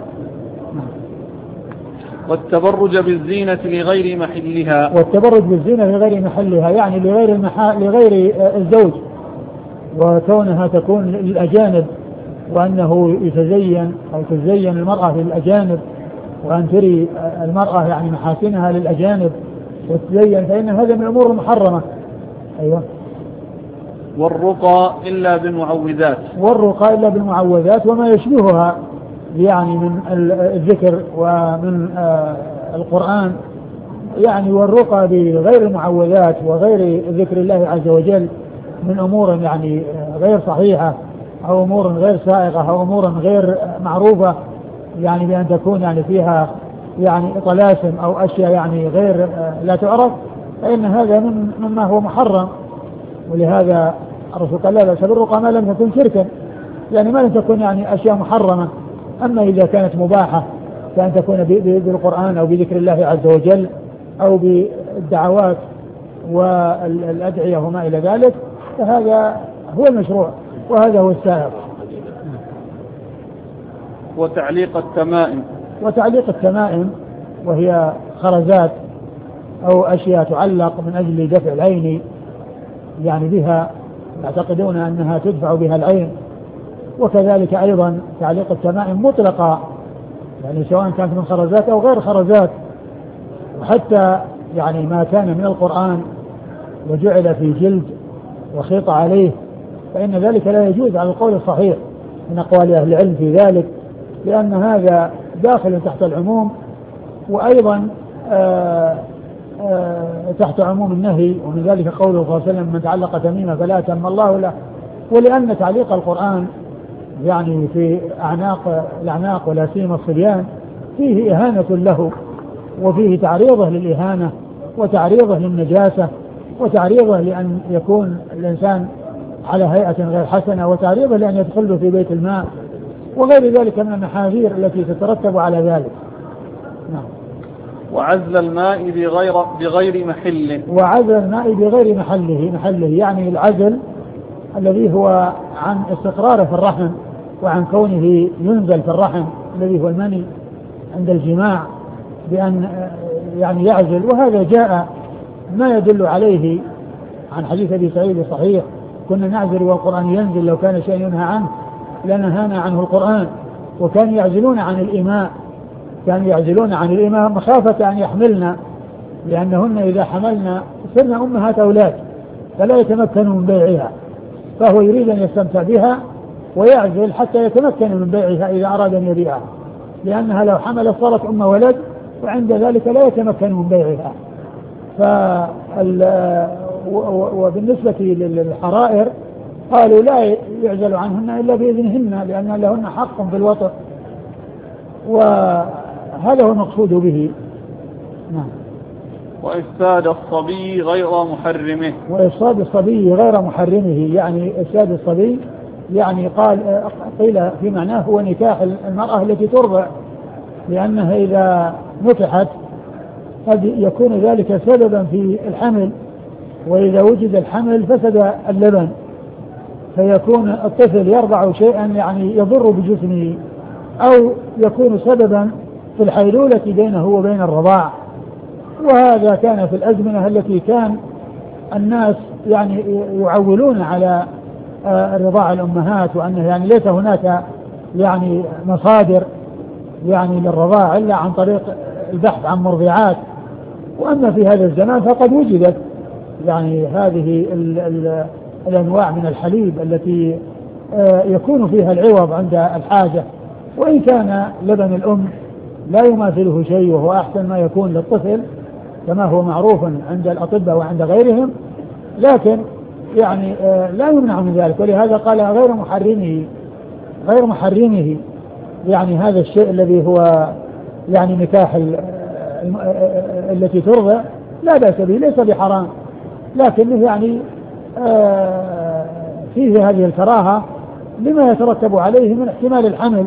والتبرج بالزينة لغير محلها والتبرج بالزينة لغير محلها يعني لغير المحا... لغير الزوج، وكونها تكون للأجانب، وأنه يتزين أو تزين المرأة للأجانب، وأن تري المرأة يعني محاسنها للأجانب وتزين، فإن هذا من الأمور المحرمة. أيوة. والرقى إلا بالمعوذات والرقى إلا بالمعوذات وما يشبهها يعني من الذكر ومن القرآن يعني. والرقى بغير المعوذات وغير ذكر الله عز وجل من أمور يعني غير صحيحة أو أمور غير سائغة أو أمور غير معروفة، يعني بأن تكون يعني فيها يعني طلاسم أو أشياء يعني غير لا تعرف، فإن هذا من مما هو محرم. ولهذا الرسول قال لا بأس بالرقى ما لم تكن شركا، يعني ما لم تكن يعني أشياء محرمة. أما إذا كانت مباحة كأن تكون بالقرآن أو بذكر الله عز وجل أو بالدعوات والأدعية وما إلى ذلك، فهذا هو المشروع وهذا هو السائر. وتعليق التمائم وتعليق التمائم وهي خرزات أو أشياء تعلق من أجل دفع العين يعني بها، يعتقدون أنها تدفع بها العين. وكذلك أيضا تعليق التمائم مطلقة يعني سواء كانت من خرزات أو غير خرزات، وحتى يعني ما كان من القرآن وجعل في جلد وخيط عليه فإن ذلك لا يجوز على القول الصحيح من أقوال أهل العلم في ذلك، لأن هذا داخل تحت العموم، وأيضا آآ آآ تحت عموم النهي. ومن ذلك قوله صلى الله عليه وسلم من تعلق تميمة فلا تم الله له. ولأن تعليق القرآن يعني في أعناق الأعناق ولا سيما الصبيان فيه إهانة له، وفيه تعريضه للإهانة وتعريضه للنجاسة وتعريضه لأن يكون الإنسان على هيئة غير حسنة وتعريضه لأن يدخله في بيت الماء وغير ذلك من المحاذير التي تترتب على ذلك. نعم. وعزل الماء بغير بغير محل. وعزل الماء بغير محله محله يعني العزل الذي هو عن استقراره في الرحم وعن كونه ينزل في الرحم الذي هو المني عند الجماع بأن يعني يعزل. وهذا جاء ما يدل عليه عن حديث أبي سعيد الصحيح كنا نعزل والقرآن ينزل لو كان شيء ينهى عنه لنهانا عنه القرآن. وكانوا يعزلون عن الإماء كانوا يعزلون عن الإماء مخافة أن يحملنا لأنهن إذا حملنا صرنا أمهات أولاد فلا يتمكنوا من بيعها، فهو يريد أن يستمتع بها ويعزل حتى يتمكن من بيعها إذا أراد أن يبيعها، لأنها لو حملت صارت أم ولد وعند ذلك لا يتمكن من بيعها. وبالنسبة للحرائر قالوا لا يعزل عنهن إلا بإذنهن لأن لهن حق في الوطء، وهذا هو المقصود به. نعم. وإفساد الصبي غير محرمه. وإفساد الصبي غير محرمه يعني إفساد الصبي يعني قال قيل في معناه هو نكاح المرأة التي ترضع، لأنها إذا نكحت قد يكون ذلك سببا في الحمل، وإذا وجد الحمل فسد اللبن فيكون الطفل يرضع شيئا يعني يضر بجسمه أو يكون سببا في الحيلولة بينه وبين الرضاع. وهذا كان في الأزمنة التي كان الناس يعني يعولون على رضاع الأمهات وأنه يعني ليس هناك يعني مصادر يعني للرضاع إلا عن طريق البحث عن مرضعات. وأما في هذا الزمان فقد وجدت يعني هذه ال ال الأنواع من الحليب التي يكون فيها العوض عند الحاجة، وإن كان لبن الأم لا يماثله شيء وهو أحسن ما يكون للطفل كما هو معروف عند الأطباء وعند غيرهم، لكن يعني لا يمنع من ذلك. ولهذا قال غير محرمه غير محرمه يعني هذا الشيء الذي هو يعني نكاح التي ترضع لا بأس به ليس بحرام، لكنه يعني فيه هذه الكراهة لما يترتب عليه من احتمال الحمل،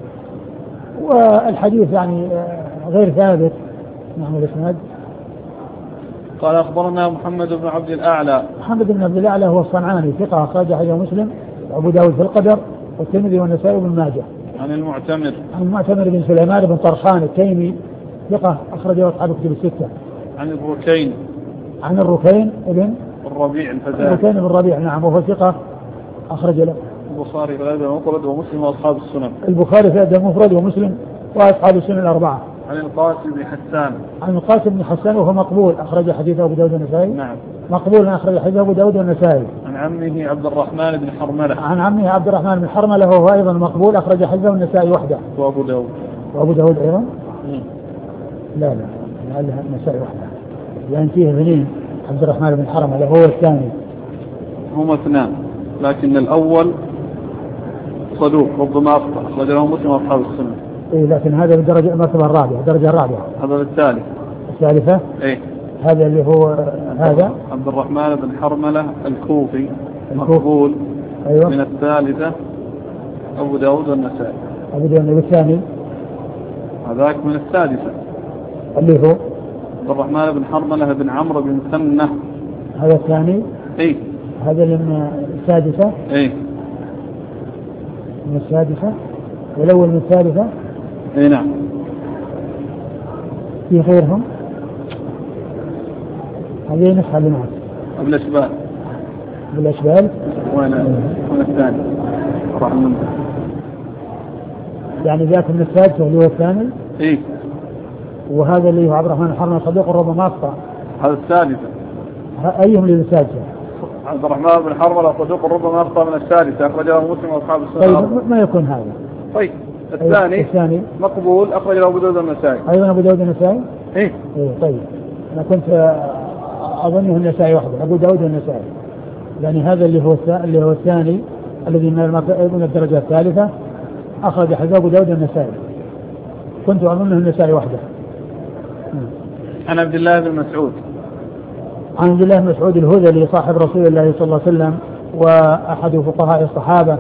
والحديث يعني غير ثابت. نعم. الاسناد قال أخبرنا محمد بن عبد الأعلى. محمد بن عبد الأعلى هو الصنعاني ثقة أخرج حديث مسلم وأبو داود في القدر والترمذي والنسائي وابن ماجه. عن المعتمر عن المعتمر بن سليمان بن طرخان التيمي ثقة أخرجه أصحاب الكتب الستة. عن الركين عن الركين ابن الربيع الفزاري. الركين بن الربيع نعم وهو ثقة أخرج له البخاري في الأدب المفرد ومسلم وأصحاب السنن. البخاري في الأدب المفرد ومسلم وأصحاب السنن الأربعة. عن القاسم بن حسان. عن القاسم بن حسان وهو مقبول أخرج حديثه أبو داود والنسائي. نعم. مقبول أخرج حديثه أبو داود والنسائي. عن عمه عبد الرحمن بن حرملة. عن عمه عبد الرحمن بن حرملة وهو أيضا مقبول أخرج حديثه النسائي وحده. وأبو داود. وأبو داود أيضا. مم. لا لا لعلها النسائي وحده لأن فيه اثنين عبد الرحمن بن حرملة هو الثاني. هما اثنان لكن الأول صدوق ربما أخطأ أخرج له مسلم وأصحاب السنن. إيه لكن هذا بالدرجة المرتبة الرابعة الدرجة الرابعة. هذا الثالث. الثالثة. إيه. هذا اللي هو هذا عبد الرحمن بن حرملة الكوفي مقبول. أيوة. من الثالثة أبو داود والنسائي. أبو داود الثاني هذاك من السادسة اللي هو عبد الرحمن بن حرملة بن عمرو بن سنة. هذا الثاني. إيه. هذا من السادسة. إيه. من السادسة والأول من الثالثة. إيه نعم. في غيرهم هذه نسخة اللي معك بالأشبال. بالأشبال. وأنا وأنا الثاني رحمه يعني ذاك من السادسة اللي هو الثاني. إيه. وهذا اللي هو عبد الرحمن الحرملة صديق ربما أخطأ. هذا الثالثة. أيهم اللي السادسة؟ عبد الرحمن بن حرملة صديق ربما أخطأ من الثالثة أخرجه مسلم وأصحاب السنن. طيب ما يكون هذا. طيب الثاني الثاني مقبول أخرج له أبو داود النسائي. أيضا أبو داود النسائي. إيه. إيه طيب أنا كنت أظنه النسائي وحده أبو داود النسائي، يعني هذا اللي هو اللي هو الثاني الذي من الدرجة الثالثة أخرج حديث أبو داود النسائي، كنت أظنه النسائي وحده. عن عبد الله بن مسعود عن عبد الله بن مسعود الهذلي صاحب رسول الله صلى الله عليه وسلم وأحد فقهاء الصحابة،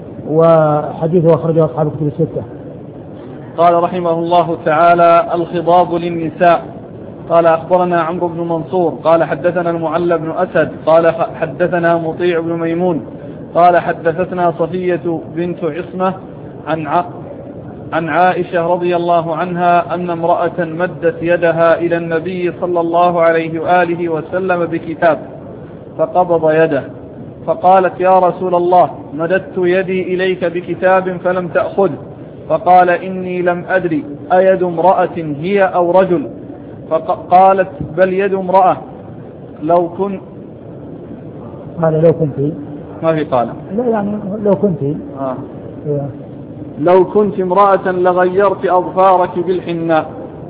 وحديثه أخرجه أصحاب الكتب الستة. قال رحمه الله تعالى: الخضاب للنساء. قال أخبرنا عمرو بن منصور قال حدثنا المعلى بن أسد قال حدثنا مطيع بن ميمون قال حدثتنا صفية بنت عصمة عن ع... عن عائشة رضي الله عنها أن امرأة مدت يدها إلى النبي صلى الله عليه وآله وسلم بكتاب فقبض يده، فقالت: يا رسول الله، مددت يدي إليك بكتاب فلم تأخذه. فقال: إني لم أدري أيد امرأة هي أو رجل؟ فقالت: بل يد امرأة. لو كنت قال لو كنت ما في قال لا يعني لو كنت آه. لو كنت امرأة لغيرت أظفارك بالحناء.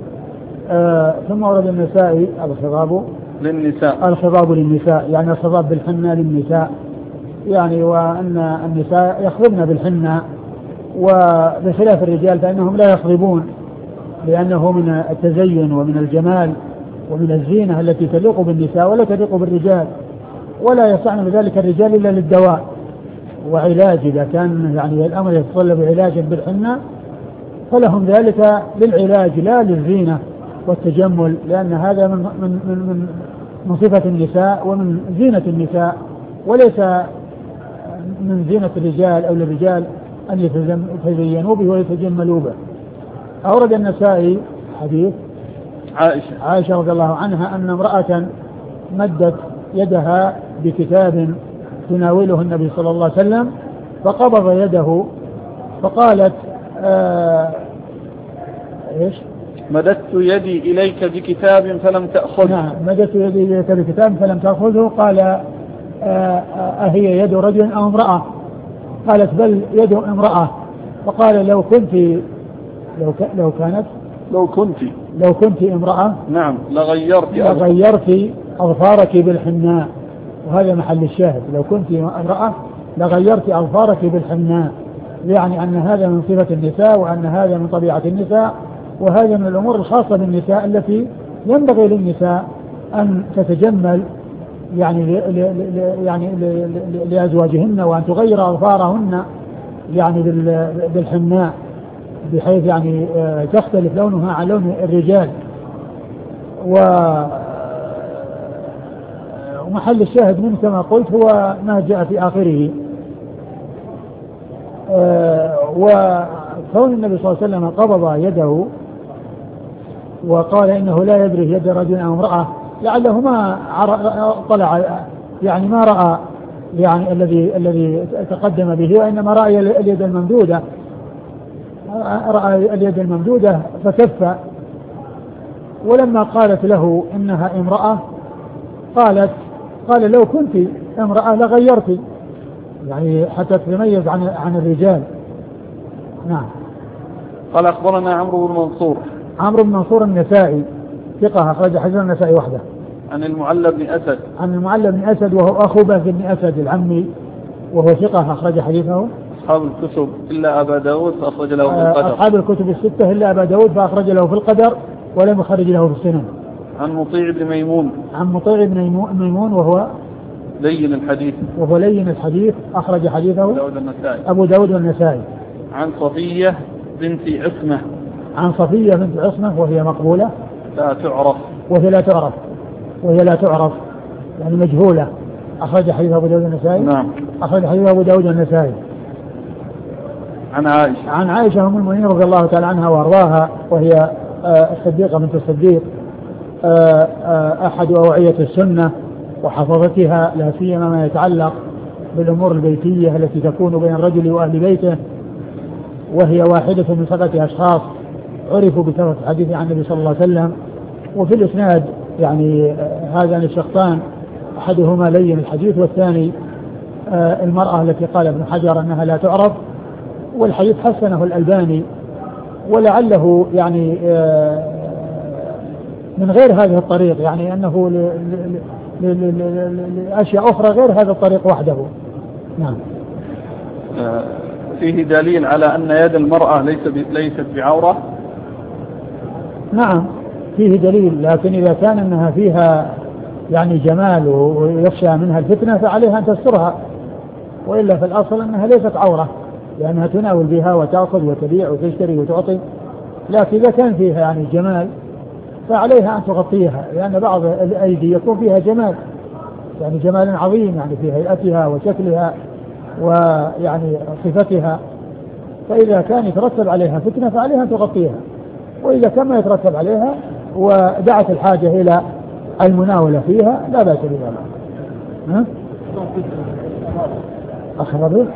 آه ثم ورد النسائي الخضاب للنساء الخضاب للنساء، يعني الخضاب بالحناء للنساء، يعني وأن النساء يخضبن بالحناء، وبخلاف الرجال فإنهم لا يخضبون، لأنه من التزين ومن الجمال ومن الزينة التي تليق بالنساء ولا تليق بالرجال، ولا يصنع بذلك الرجال إلا للدواء وعلاج. إذا كان يعني الأمر يتطلب علاجا بالحنة فلهم ذلك للعلاج لا للزينة والتجمل، لأن هذا من من من من صفة النساء ومن زينة النساء، وليس من زينة الرجال أو للرجال أن يتزينوا به ويتجملوا به. أورد النسائي حديث عائشة عائشة رضي الله عنها أن امرأة مدت يدها بكتاب تناوله النبي صلى الله عليه وسلم فقبض يده فقالت آه إيش مددت يدي إليك بكتاب فلم تأخذه. نعم مددت يدي إليك بكتاب فلم تأخذه. قال آه أهي يد رجل أو امرأة؟ قالت بل يد امرأة. فقال لو كنت لو, ك... لو كانت لو كنت لو كنت امرأة نعم لغيرت لغيرت أظفارك بالحناء، وهذا محل الشاهد. لو كنت امرأة لغيرت أظفارك بالحناء، يعني أن هذا من صفة النساء وأن هذا من طبيعة النساء، وهذا من الأمور الخاصة بالنساء التي ينبغي للنساء أن تتجمل يعني ل... ل... ل... يعني ل... ل... لأزواجهن، وأن تغير أظفارهن يعني بال... بالحناء بحيث يعني تختلف لونها عن لون الرجال. ومحل الشاهد منه كما قلت هو ما جاء في آخره. وكون النبي صلى الله عليه وسلم قبض يده وقال إنه لا يدري يد رجل أو امرأة، لعله ما طلع يعني ما رأى يعني الذي الذي تقدم به، وإنما رأى اليد الممدودة رأى اليد الممدودة فكف. ولما قالت له إنها امرأة قالت قال لو كنت امرأة لغيرت، يعني حتى تتميز عن عن الرجال. نعم. قال أخبرنا عمرو بن منصور عمرو بن منصور النسائي ثقة أخرج حديث النسائي وحده. عن المعلى بن أسد عن المعلى بن أسد وهو أخو بكر بن أسد العمي، وهو ثقة أخرج حديثه أصحاب الكتب إلا أبا داود فأخرج له في القدر. أصحاب الكتب الستة إلا أبا داود فأخرج له في القدر ولم يخرج له في السنن. عن مطيع بن ميمون عن مطيع بن ميمون وهو لين الحديث وهو لين الحديث أخرج حديثه داود النسائي. أبو داود والنسائي. عن صفية بنت عصمة عن صفية بنت عصمة وهي مقبولة لا تعرف وهي لا تعرف وهي لا تعرف يعني مجهولة، أخرج حديث أبو داود النسائي. نعم. أخرج حديث أبو داود النسائي. عن عائشة عن عائشة أم المؤمنين رضي الله تعالى عنها وأرضاها، وهي الصديقة بنت الصديق أحد أوعية السنة وحفظتها، لا سيما ما يتعلق بالأمور البيتية التي تكون بين الرجل وأهل بيته، وهي واحدة من سبعة أشخاص عرفوا بكثرة الحديث عن النبي صلى الله عليه وسلم. وفي الإسناد يعني هذان الشخصان أحدهما لين الحديث والثاني المرأة التي قال ابن حجر أنها لا تعرف، والحديث حسنه الألباني، ولعله يعني من غير هذه الطريق، يعني أنه لأشياء أخرى غير هذا الطريق وحده. نعم. فيه دليل على أن يد المرأة ليست بعورة؟ نعم فيه دليل، لكن إذا كان أنها فيها يعني جمال ويخشى منها الفتنة فعليها أن تسترها، وإلا في الأصل أنها ليست عورة لأنها تناول بها وتأخذ وتبيع وتشتري وتعطي. لكن إذا كان فيها يعني جمال فعليها أن تغطيها، لأن بعض الأيدي يكون فيها جمال، يعني جمال عظيم يعني في هيئتها وشكلها ويعني صفتها، فإذا كان يترتب عليها فتنة فعليها أن تغطيها، وإذا كان ما يترتب عليها ودعت الحاجة إلى المناولة فيها لا بأس بذلك. ها؟ أخبر به؟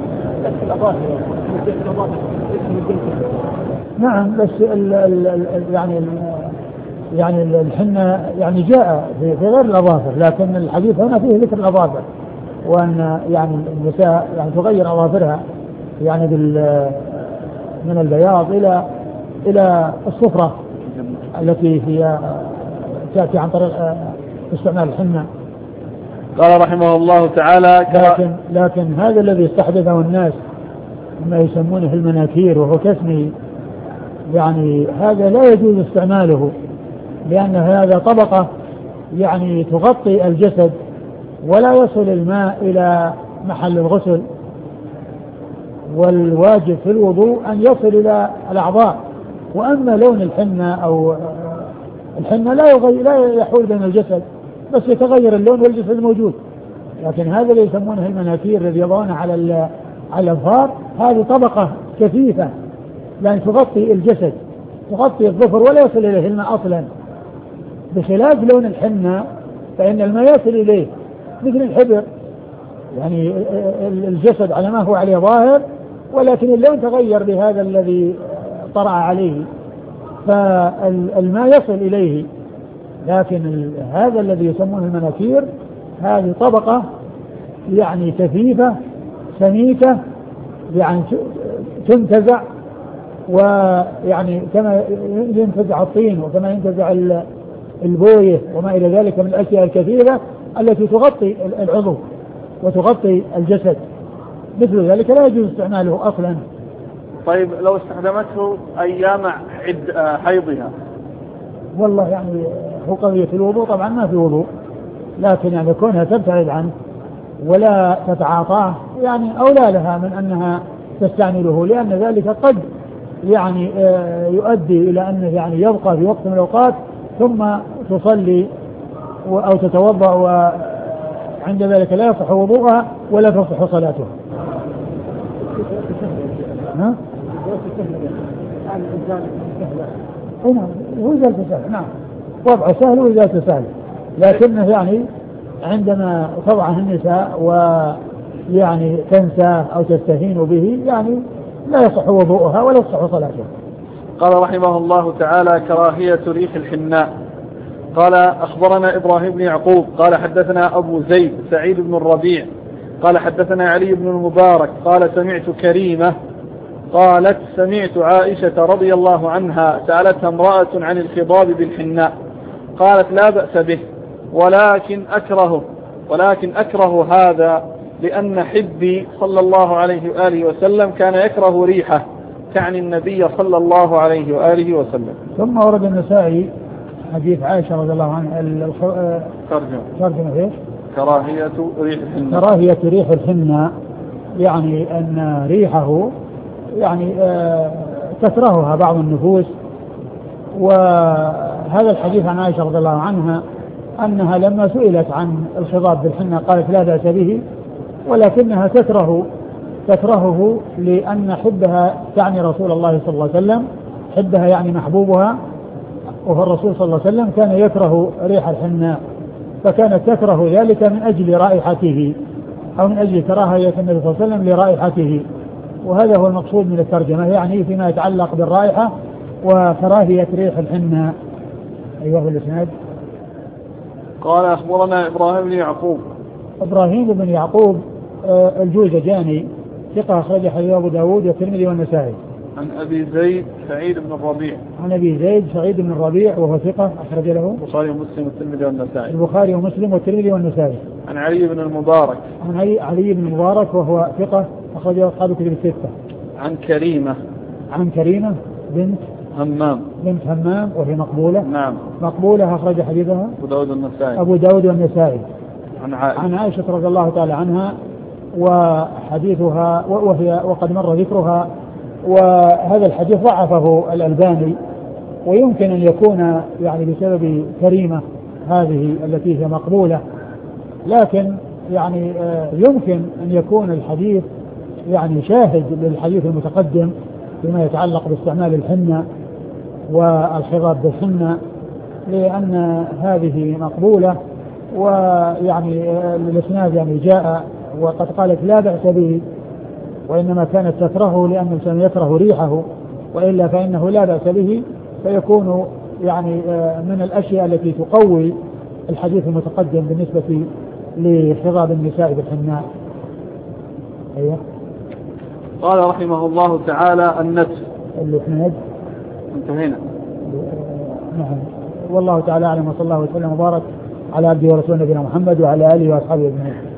نعم بس ال ال يعني ال يعني الحنة يعني جاء في غير الأظافر، لكن الحديث هنا فيه ذكر الأظافر، وأن يعني النساء يعني تغير أظافرها يعني بال من البياض إلى إلى الصفرة التي هي تأتي عن طريق استعمال الحنة. قال رحمه الله تعالى لكن, لكن هذا الذي استحدثه الناس ما يسمونه المناكير وهو كاسمه، يعني هذا لا يجوز استعماله، لأن هذا طبقة يعني تغطي الجسد ولا يصل الماء إلى محل الغسل، والواجب في الوضوء أن يصل إلى الأعضاء. وأما لون الحنة أو الحنة لا يغير لا يحول بين الجسد، بس يتغير اللون والجسد الموجود. لكن هذا اللي يسمونه المناكير الذي يضعونه على على الأظفار هذه طبقة كثيفة يعني تغطي الجسد، تغطي الظفر ولا يصل إليه الماء أصلا، بخلاف لون الحنة فإن الماء يصل إليه مثل الحبر، يعني الجسد على ما هو عليه ظاهر، ولكن اللون تغير بهذا الذي طرأ عليه فالماء يصل إليه. لكن هذا الذي يسمونه المناكير هذه طبقة يعني كثيفة سميكة يعني تنتزع، ويعني كما ينتزع الطين وكما ينتزع البوية وما إلى ذلك من الأشياء الكثيرة التي تغطي العضو وتغطي الجسد، مثل ذلك لا يجوز استعماله أصلا. طيب لو استخدمته أيام عد حيضها؟ والله يعني هو قضية الوضوء طبعا ما في وضوء، لكن يعني كونها تبتعد عنه ولا تتعاطاه يعني أولى لها من أنها تستعمله، لأن ذلك قد يعني يؤدي إلى أنه يعني يبقى في وقت من الأوقات ثم تصلي أو تتوضأ وعند ذلك لا يصح وضوءها ولا تصح صلاتها. ها؟ نعم هو إزالة سهل، نعم وضع سهل وإزالة سهل، لكنه يعني عندما تضعه النساء ويعني تنسى أو تستهين به يعني لا يصح وضوءها ولا يصح صلاتها. قال رحمه الله تعالى كراهية ريح الحناء. قال أخبرنا إبراهيم بن يعقوب قال حدثنا أبو زيد سعيد بن الربيع قال حدثنا علي بن المبارك قال سمعت كريمة قالت سمعت عائشة رضي الله عنها سألتها امرأة عن الخضاب بالحناء قالت لا بأس به ولكن أكره ولكن أكره هذا لأن حبي صلى الله عليه وآله وسلم كان يكره ريحه، تعني النبي صلى الله عليه وآله وسلم. ثم ورد النسائي حديث عائشة رضي الله عنها ترجمة ترجمة ايش؟ كراهية ريح الحناء. كراهية ريح الحناء يعني أن ريحه يعني آه تكرهها بعض النفوس. وهذا الحديث عن عائشة رضي الله عنها أنها لما سئلت عن الخضاب بالحنة قالت لا بأس به، ولكنها تكره تكرهه لأن حبها تعني رسول الله صلى الله عليه وسلم، حبها يعني محبوبها، وهو الرسول صلى الله عليه وسلم كان يكره ريح الحناء، فكانت تكره ذلك من أجل رائحته أو من أجل كراهية النبي صلى الله عليه وسلم لرائحته. وهذا هو المقصود من الترجمة، يعني فيما يتعلق بالرائحة وكراهية ريح الحناء. أيها الإسناد. قال أخبرنا إبراهيم بن يعقوب إبراهيم بن يعقوب الجوزجاني ثقة أخرج حديث أبو داود والترمذي والنسائي. عن أبي زيد سعيد بن الربيع عن أبي زيد سعيد بن الربيع وهو ثقة أخرج له البخاري ومسلم والترمذي والنسائي. البخاري ومسلم والترمذي والنسائي. عن علي بن المبارك عن علي, علي بن المبارك وهو ثقة أخرجه أصحاب الكتب الستة. عن كريمة عن كريمة بنت همام بنت همام وهي مقبولة. نعم. مقبولة أخرج حديثها أبو داود والنسائي. أبو داود والنسائي. عن عائشة عن عائشة رضي الله تعالى عنها وحديثها وهي وقد مر ذكرها، وهذا الحديث ضعفه الألباني، ويمكن أن يكون يعني بسبب كريمة هذه التي هي مقبولة، لكن يعني يمكن أن يكون الحديث يعني شاهد للحديث المتقدم فيما يتعلق باستعمال الحنة والخضاب بالحنة، لأن هذه مقبولة، ويعني الإسناد يعني جاء وقد قالت لا بأس به، وإنما كانت تكرهه لأن الإنسان يكره ريحه، وإلا فإنه لا بأس به، فيكون يعني من الأشياء التي تقوي الحديث المتقدم بالنسبة لخضاب النساء بالحناء. أيوه. قال رحمه الله تعالى النتف. الإسناد انتهينا. نعم. والله تعالى أعلم، وصلى الله وسلم وبارك على عبده ورسوله نبينا محمد وعلى آله وأصحابه أجمعين.